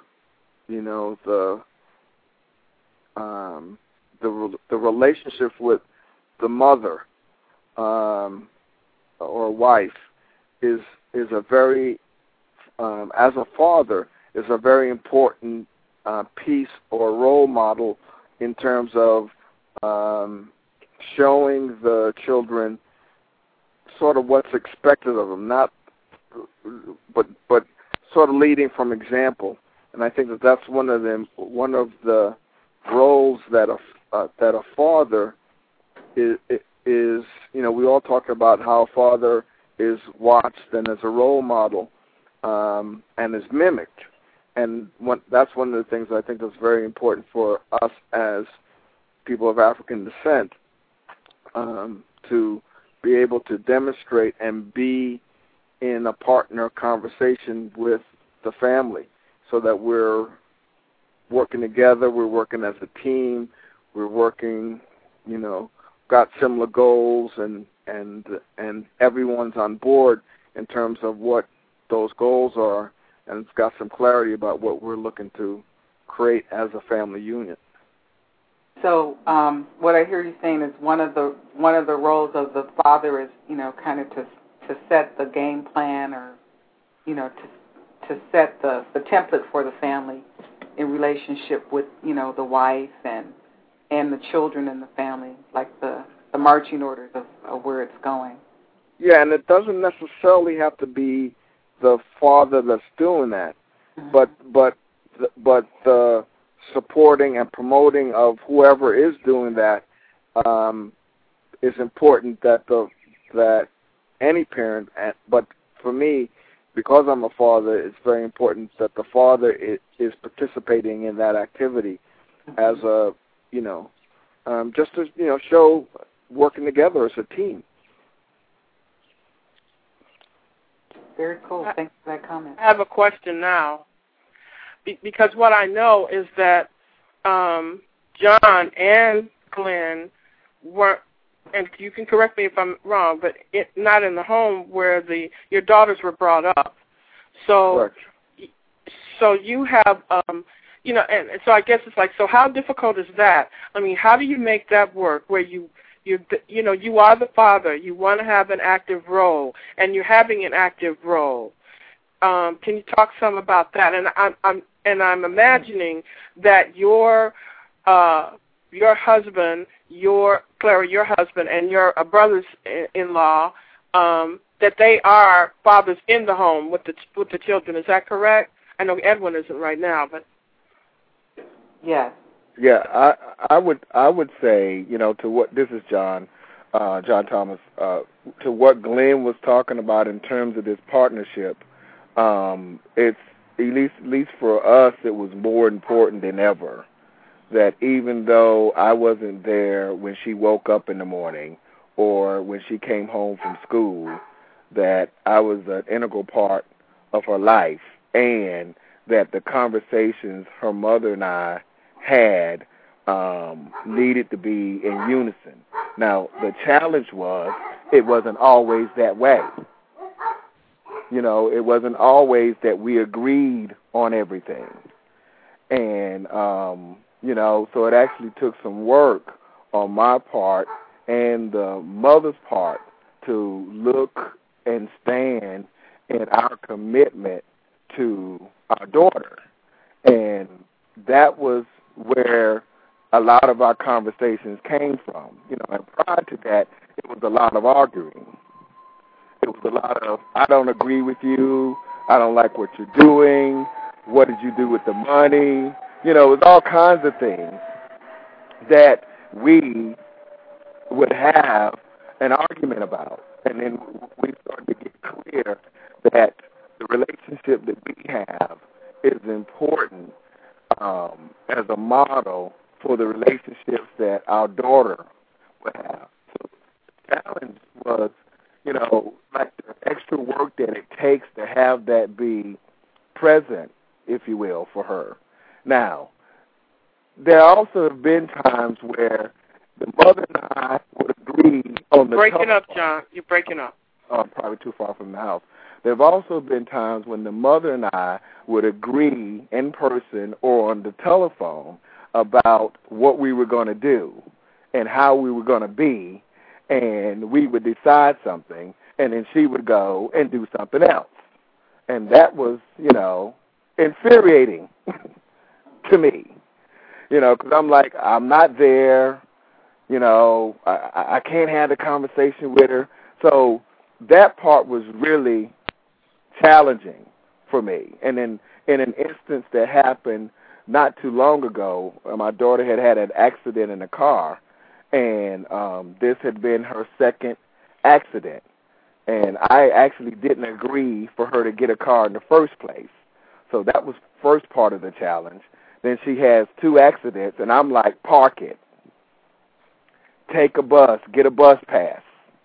relationship with the mother or wife is a very as a father is a very important piece or role model in terms of showing the children sort of what's expected of them, but sort of leading from example. And I think that's one of the roles that a father is. We all talk about how a father is watched and is a role model and is mimicked. And that's one of the things I think that's very important for us as people of African descent to be able to demonstrate and be in a partner conversation with the family so that we're working together, we're working as a team, we're working, got similar goals and everyone's on board in terms of what those goals are, and it's got some clarity about what we're looking to create as a family unit. So what I hear you saying is one of the roles of the father is, kind of to set the game plan or, to set the template for the family in relationship with, the wife and the children in the family, like the marching orders of where it's going. Yeah, and it doesn't necessarily have to be the father that's doing that, but the supporting and promoting of whoever is doing that is important. That any parent, but for me, because I'm a father, it's very important that the father is participating in that activity as a just to show working together as a team. Very cool. Thanks for that comment. I have a question now, because what I know is that John and Glenn weren't, and you can correct me if I'm wrong, but not in the home where your daughters were brought up. So, correct. So you have, and so I guess it's like, so how difficult is that? I mean, how do you make that work where you are the father, you want to have an active role, and you're having an active role? Can you talk some about that? And I'm imagining that your husband, Clara, your husband, and your brothers-in-law, that they are fathers in the home with the children. Is that correct? I know Edwin isn't right now, but yes. Yeah, I would say, to what this is John Thomas, to what Glenn was talking about in terms of this partnership. It's at least for us, it was more important than ever that even though I wasn't there when she woke up in the morning or when she came home from school, that I was an integral part of her life, and that the conversations her mother and I had needed to be in unison. Now, the challenge was it wasn't always that way. It wasn't always that we agreed on everything. And, so it actually took some work on my part and the mother's part to look and stand in our commitment to our daughter. And that was where a lot of our conversations came from. And prior to that, it was a lot of arguing. It was a lot of, I don't agree with you, I don't like what you're doing, what did you do with the money? It was all kinds of things that we would have an argument about. And then we started to get clear that the relationship that we have is important as a model for the relationships that our daughter would have. So the challenge was, like the extra work that it takes to have that be present, if you will, for her. Now, there also have been times where the mother and I would agree on the breaking up, John. You're breaking up. Oh, I'm probably too far from the house. There have also been times when the mother and I would agree in person or on the telephone about what we were going to do and how we were going to be, and we would decide something, and then she would go and do something else. And that was, infuriating to me, because I'm like, I'm not there, I can't have the conversation with her. So that part was really challenging for me. And in an instance that happened not too long ago, my daughter had an accident in a car, and this had been her second accident. And I actually didn't agree for her to get a car in the first place. So that was first part of the challenge. Then she has 2 accidents, and I'm like, park it. Take a bus. Get a bus pass.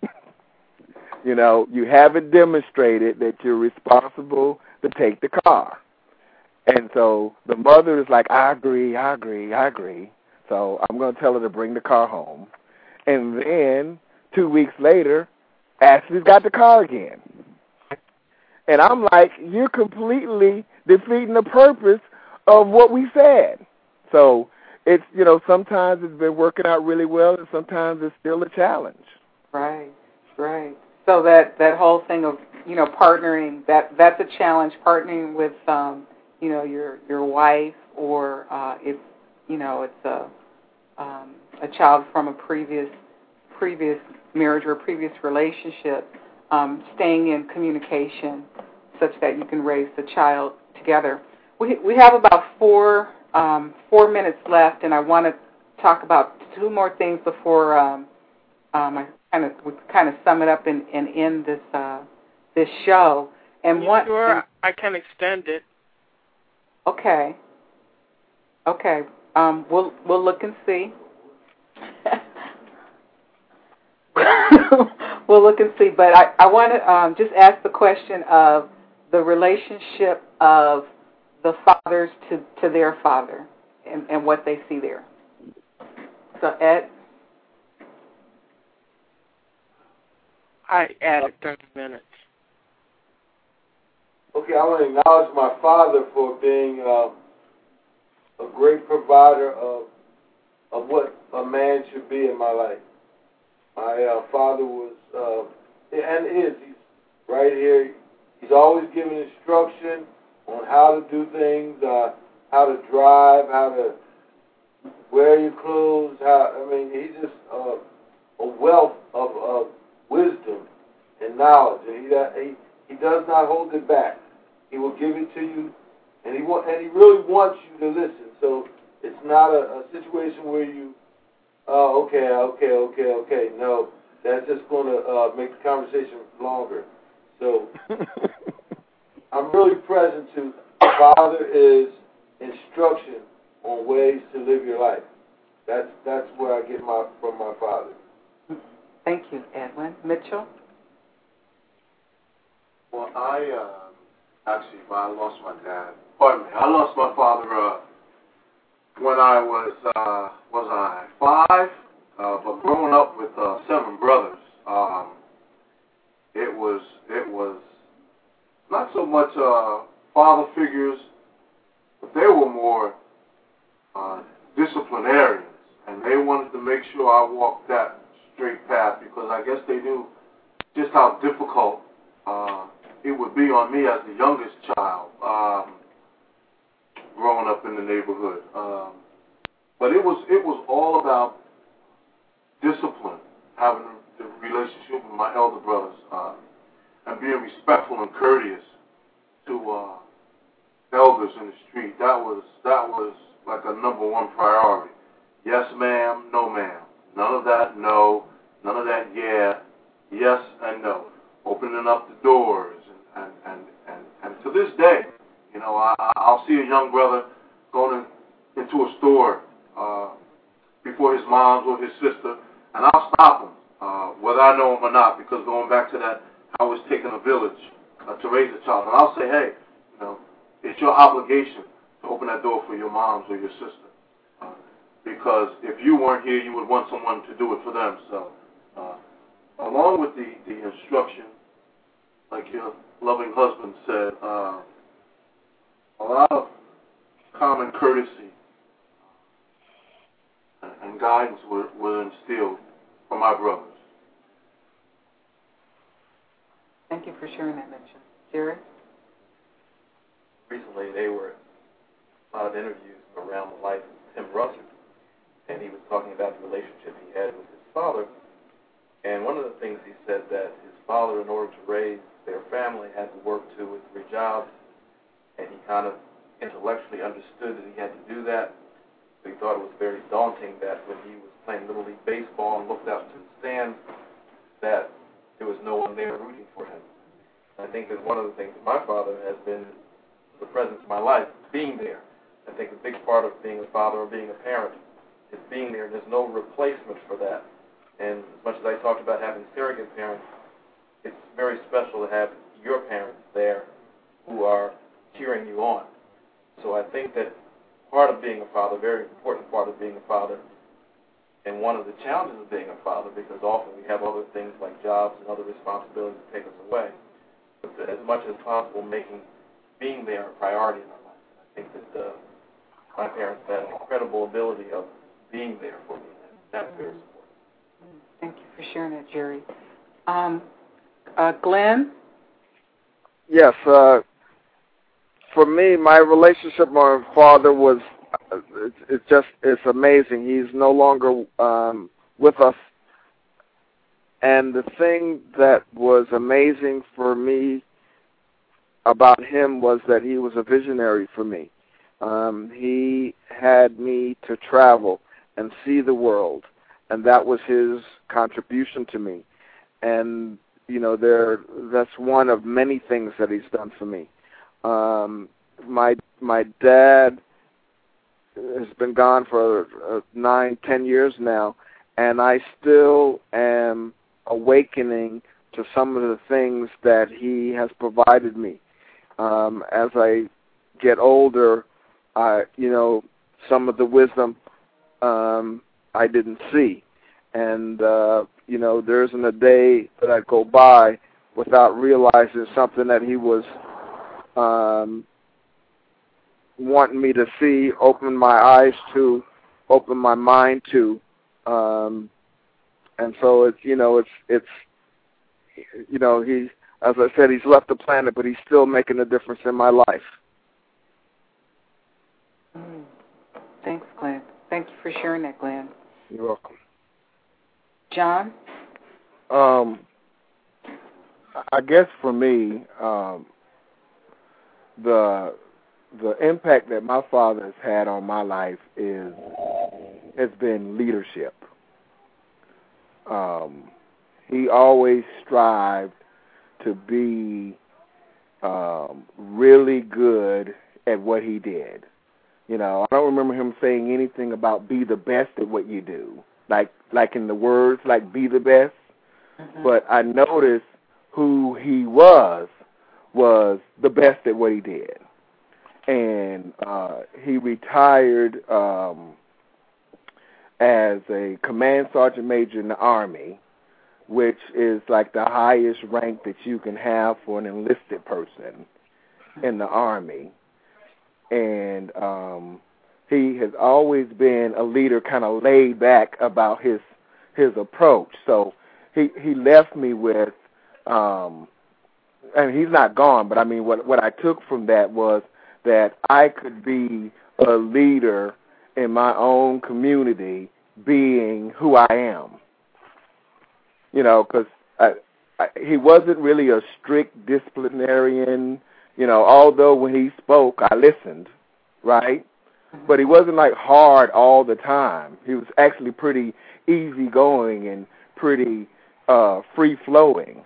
You haven't demonstrated that you're responsible to take the car. And so the mother is like, I agree. So I'm going to tell her to bring the car home. And then 2 weeks later, Ashley's got the car again. And I'm like, you're completely defeating the purpose of what we said. So it's, sometimes it's been working out really well, and sometimes it's still a challenge. Right. So that whole thing of, partnering, that's a challenge, partnering with, your wife, or if, it's a child from a previous marriage or a previous relationship, staying in communication such that you can raise the child together. We have about 4 minutes left, and I want to talk about 2 more things before we kind of sum it up and end this show. And I can extend it. Okay. We'll look and see. We'll look and see. But I want to just ask the question of the relationship of the fathers to their father and what they see there. So, Ed? I added 30 minutes. Okay, I want to acknowledge my father for being a great provider of what a man should be in my life. My father was, and is, he's right here. He's always giving instruction on how to do things, how to drive, how to wear your clothes. He's just a wealth of wisdom and knowledge, and he does not hold it back. He will give it to you, and he really wants you to listen. So it's not a situation where you, okay. No, that's just going to make the conversation longer. So I'm really present to father is instruction on ways to live your life. That's where I get from my father. Thank you, Edwin. Mitchell? Well, I lost my dad. Pardon me. I lost my father when I was I 5? But growing up with 7 brothers, it was not so much father figures, but they were more disciplinarians, and they wanted to make sure I walked that straight path, because I guess they knew just how difficult it would be on me as the youngest child growing up in the neighborhood. But it was all about discipline, having the relationship with my elder brothers, and being respectful and courteous to elders in the street. That was like a number 1 priority. Yes, ma'am. No, ma'am. None of that. No. None of that. Yeah. Yes and no. Opening up the doors, and to this day, I'll see a young brother going into a store before his mom or his sister, and I'll stop him, whether I know him or not, because going back to that, I was taking a village to raise a child, and I'll say, hey, it's your obligation to open that door for your moms or your sister. because if you weren't here, you would want someone to do it for them. So, along with the instruction, like your loving husband said, a lot of common courtesy and guidance were instilled from my brothers. Thank you for sharing that, Mitchell. Jerry? Recently, there were a lot of interviews around the life of Tim Russell, and he was talking about the relationship he had with his father. And one of the things he said that his father, in order to raise their family, had to work 2 or 3 jobs, and he kind of intellectually understood that he had to do that. But he thought it was very daunting that when he was playing Little League Baseball and looked out to the stands, that there was no one there rooting for him. I think that one of the things that my father has been the presence in my life, being there. I think a big part of being a father or being a parent is being there, and there's no replacement for that. And as much as I talked about having surrogate parents, it's very special to have your parents there who are cheering you on. So I think that part of being a father, very important part of being a father, and one of the challenges of being a father, because often we have other things like jobs and other responsibilities that take us away, but as much as possible being there a priority in our life. I think that my parents had an incredible ability of being there for me. That's very important. Thank you for sharing that, Jerry. Glenn? Yes, for me, my relationship with my father was, it's amazing. He's no longer with us. And the thing that was amazing for me about him was that he was a visionary for me. He had me to travel and see the world, and that was his contribution to me. And, you know, that's one of many things that he's done for me. My dad has been gone for 9-10 years now, and I still am awakening to some of the things that he has provided me. As I get older, some of the wisdom I didn't see. And, there isn't a day that I go by without realizing something that he was wanting me to see, open my eyes to, open my mind to. And so he, as I said, he's left the planet, but he's still making a difference in my life. Thanks, Glenn. Thank you for sharing that, Glenn. You're welcome. John? I guess for me, the impact that my father has had on my life has been leadership. He always strived to be really good at what he did. I don't remember him saying anything about be the best at what you do, like in the words, like be the best. Mm-hmm. But I noticed who he was the best at what he did. And he retired as a command sergeant major in the Army, which is like the highest rank that you can have for an enlisted person in the Army. And he has always been a leader, kind of laid back about his approach. So he left me with, he's not gone, but I mean, what I took from that was that I could be a leader in my own community, being who I am. Because he wasn't really a strict disciplinarian. Although when he spoke, I listened, right? But he wasn't like hard all the time. He was actually pretty easygoing and pretty free-flowing.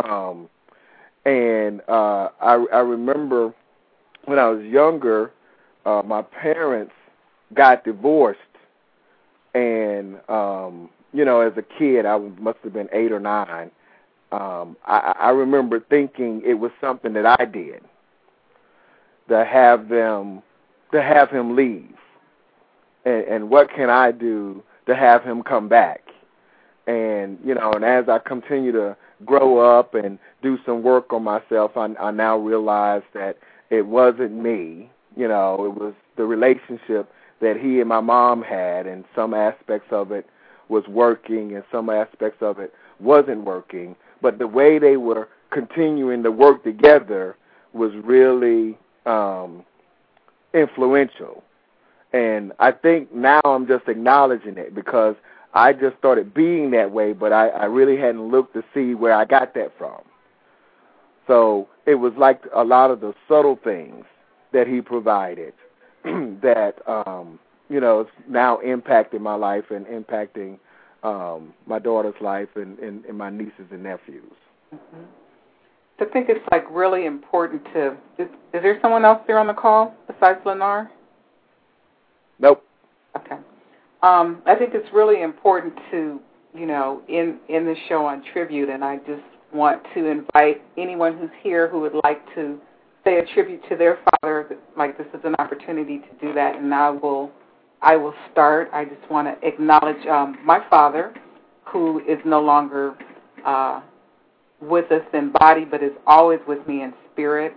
And I remember when I was younger, my parents got divorced. And, as a kid, I must have been 8 or 9. I remember thinking it was something that I did to have him leave. and what can I do to have him come back? And, and as I continue to grow up and do some work on myself, I now realize that it wasn't me. It was the relationship that he and my mom had, and some aspects of it was working and some aspects of it wasn't working. But the way they were continuing to work together was really influential. And I think now I'm just acknowledging it because I just started being that way, but I really hadn't looked to see where I got that from. So it was like a lot of the subtle things that he provided that, it's now impacting my life and impacting my daughter's life and my nieces and nephews. Mm-hmm. I think it's like really important to. Is there someone else there on the call besides Lennar? Nope. Okay. I think it's really important to, in the show on tribute, and I just want to invite anyone who's here who would like to say a tribute to their father. Like, this is an opportunity to do that, and I will start. I just want to acknowledge my father, who is no longer with us in body, but is always with me in spirit.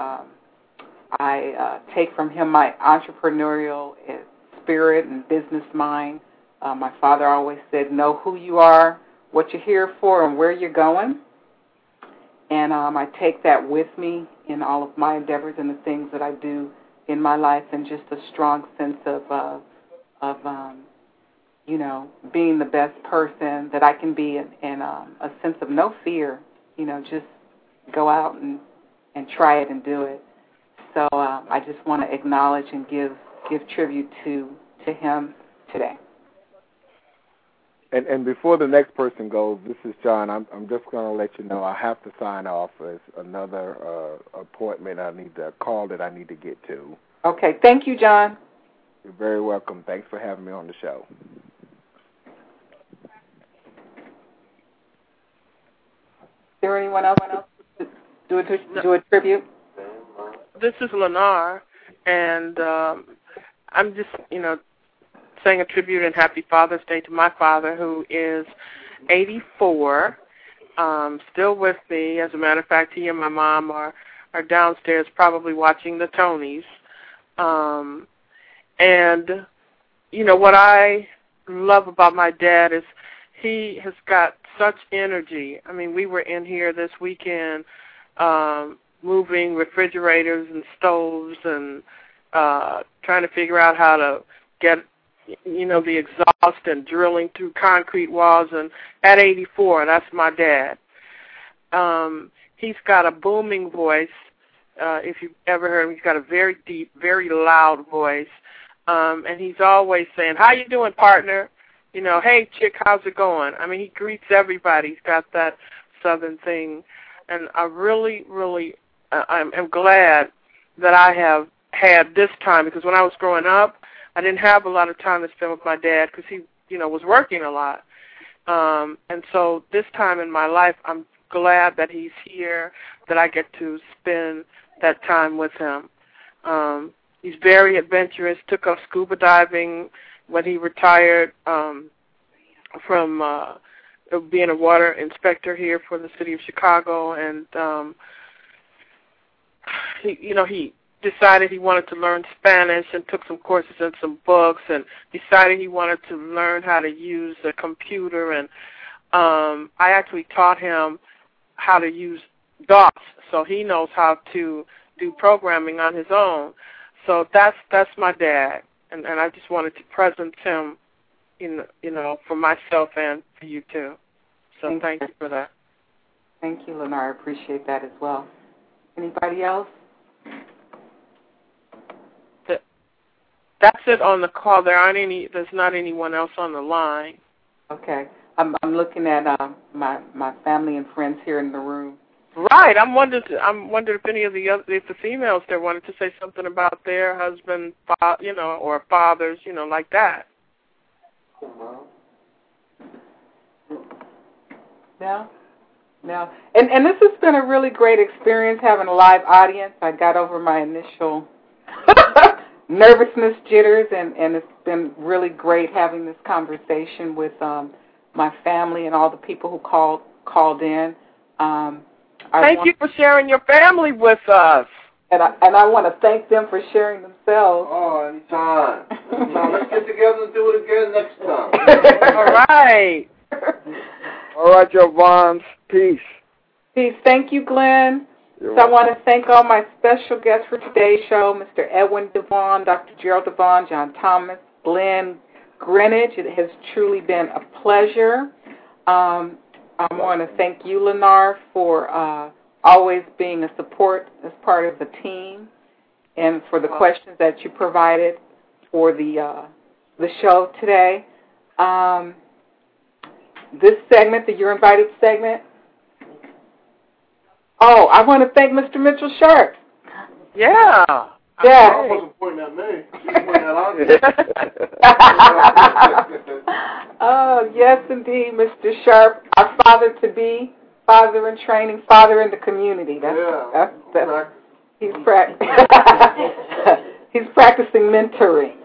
I take from him my entrepreneurial spirit and business mind. My father always said, know who you are, what you're here for, and where you're going. And I take that with me in all of my endeavors and the things that I do in my life, and just a strong sense of being the best person that I can be, and a sense of no fear, just go out and try it and do it. So I just want to acknowledge and give tribute to him today. And before the next person goes, this is John. I'm just going to let you know I have to sign off. There's another appointment call that I need to get to. Okay. Thank you, John. You're very welcome. Thanks for having me on the show. Is there anyone else to do a tribute? This is Lennar, and I'm just, saying a tribute and happy Father's Day to my father, who is 84, still with me. As a matter of fact, he and my mom are downstairs probably watching the Tonys. And, what I love about my dad is he has got such energy. I mean, we were in here this weekend moving refrigerators and stoves and trying to figure out how to get, the exhaust and drilling through concrete walls. And at 84, that's my dad. He's got a booming voice. If you've ever heard him, he's got a very deep, very loud voice. And he's always saying, how you doing, partner? Hey, chick, how's it going? I mean, he greets everybody. He's got that Southern thing. And I really, really I'm glad that I have had this time, because when I was growing up, I didn't have a lot of time to spend with my dad because he, was working a lot. And so this time in my life, I'm glad that he's here, that I get to spend that time with him. He's very adventurous, took up scuba diving when he retired from being a water inspector here for the city of Chicago. And, he decided he wanted to learn Spanish and took some courses and some books, and decided he wanted to learn how to use a computer. And I actually taught him how to use DOS, so he knows how to do programming on his own. So that's my dad, and I just wanted to present him, for myself and for you too. So thank you for that. Thank you, Lennar. I appreciate that as well. Anybody else? That's it on the call. There's not anyone else on the line. Okay. I'm looking at my family and friends here in the room. Right. I'm wondering if any of if the females there wanted to say something about their husband, or fathers, like that. No. And this has been a really great experience having a live audience. I got over my initial nervousness, jitters, and it's been really great having this conversation with my family and all the people who called in. Thank you for sharing your family with us. And I want to thank them for sharing themselves. Oh, anytime. Let's get together and do it again next time. All right. All right, Yvonne. Peace. Peace. Thank you, Glenn. You're So I want to thank all my special guests for today's show, Mr. Edwin Devon, Dr. Gerald Devon, John Thomas, Glenn Greenidge. It has truly been a pleasure. I want to thank you, Lennar, for always being a support as part of the team and for the questions that you provided for the show today. This segment, the You're Invited segment. Oh, I want to thank Mr. Mitchell Sharp. Yeah. Yeah. I wasn't pointing at me. She was pointing at Andre. Oh, yes, indeed, Mr. Sharp, our father-to-be, father in training, father in the community. He's practicing mentoring.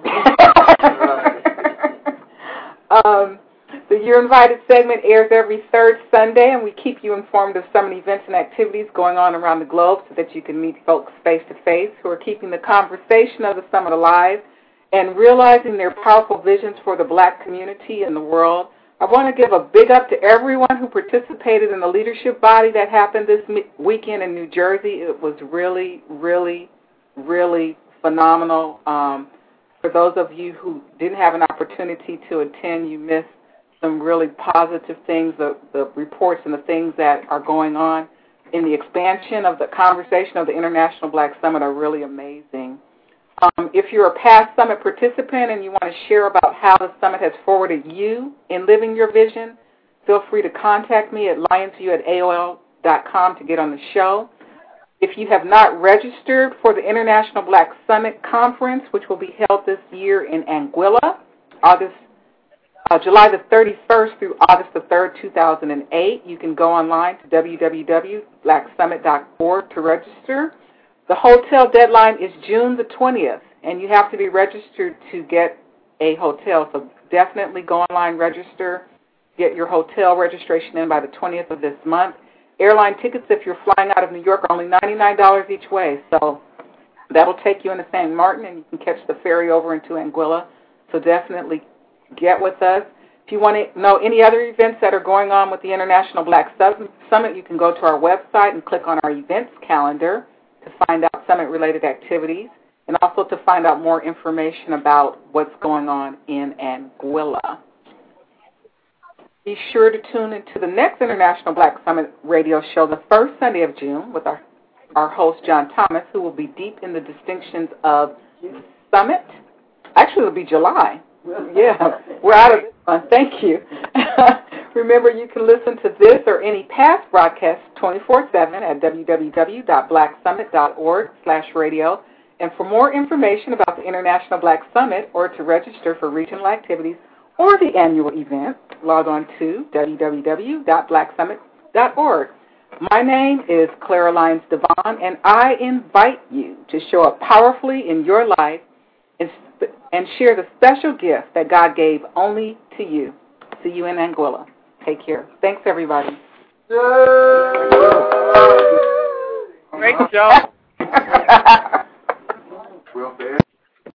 The You're Invited segment airs every third Sunday, and we keep you informed of some events and activities going on around the globe so that you can meet folks face-to-face who are keeping the conversation of the summit alive and realizing their powerful visions for the black community and the world. I want to give a big up to everyone who participated in the leadership body that happened this weekend in New Jersey. It was really, really, really phenomenal. For those of you who didn't have an opportunity to attend, you missed some really positive things, the reports and the things that are going on in the expansion of the conversation of the International Black Summit are really amazing. If you're a past summit participant and you want to share about how the summit has forwarded you in living your vision, feel free to contact me at lionsview@aol.com to get on the show. If you have not registered for the International Black Summit Conference, which will be held this year in Anguilla, July the 31st through August the 3rd, 2008, you can go online to www.blacksummit.org to register. The hotel deadline is June the 20th, and you have to be registered to get a hotel. So definitely go online, register, get your hotel registration in by the 20th of this month. Airline tickets, if you're flying out of New York, are only $99 each way. So that'll take you into St. Martin, and you can catch the ferry over into Anguilla. So definitely get with us. If you want to know any other events that are going on with the International Black Summit, you can go to our website and click on our events calendar to find out summit-related activities and also to find out more information about what's going on in Anguilla. Be sure to tune into the next International Black Summit radio show the first Sunday of June with our host, John Thomas, who will be deep in the distinctions of the summit. Actually, it'll be July. Yeah, we're out of this one. Thank you. Remember, you can listen to this or any past broadcasts 24/7 at www.blacksummit.org/radio. And for more information about the International Black Summit or to register for regional activities or the annual event, log on to www.blacksummit.org. My name is Clara Lyons Devon, and I invite you to show up powerfully in your life and share the special gift that God gave only to you. See you in Anguilla. Take care. Thanks, everybody. Great job.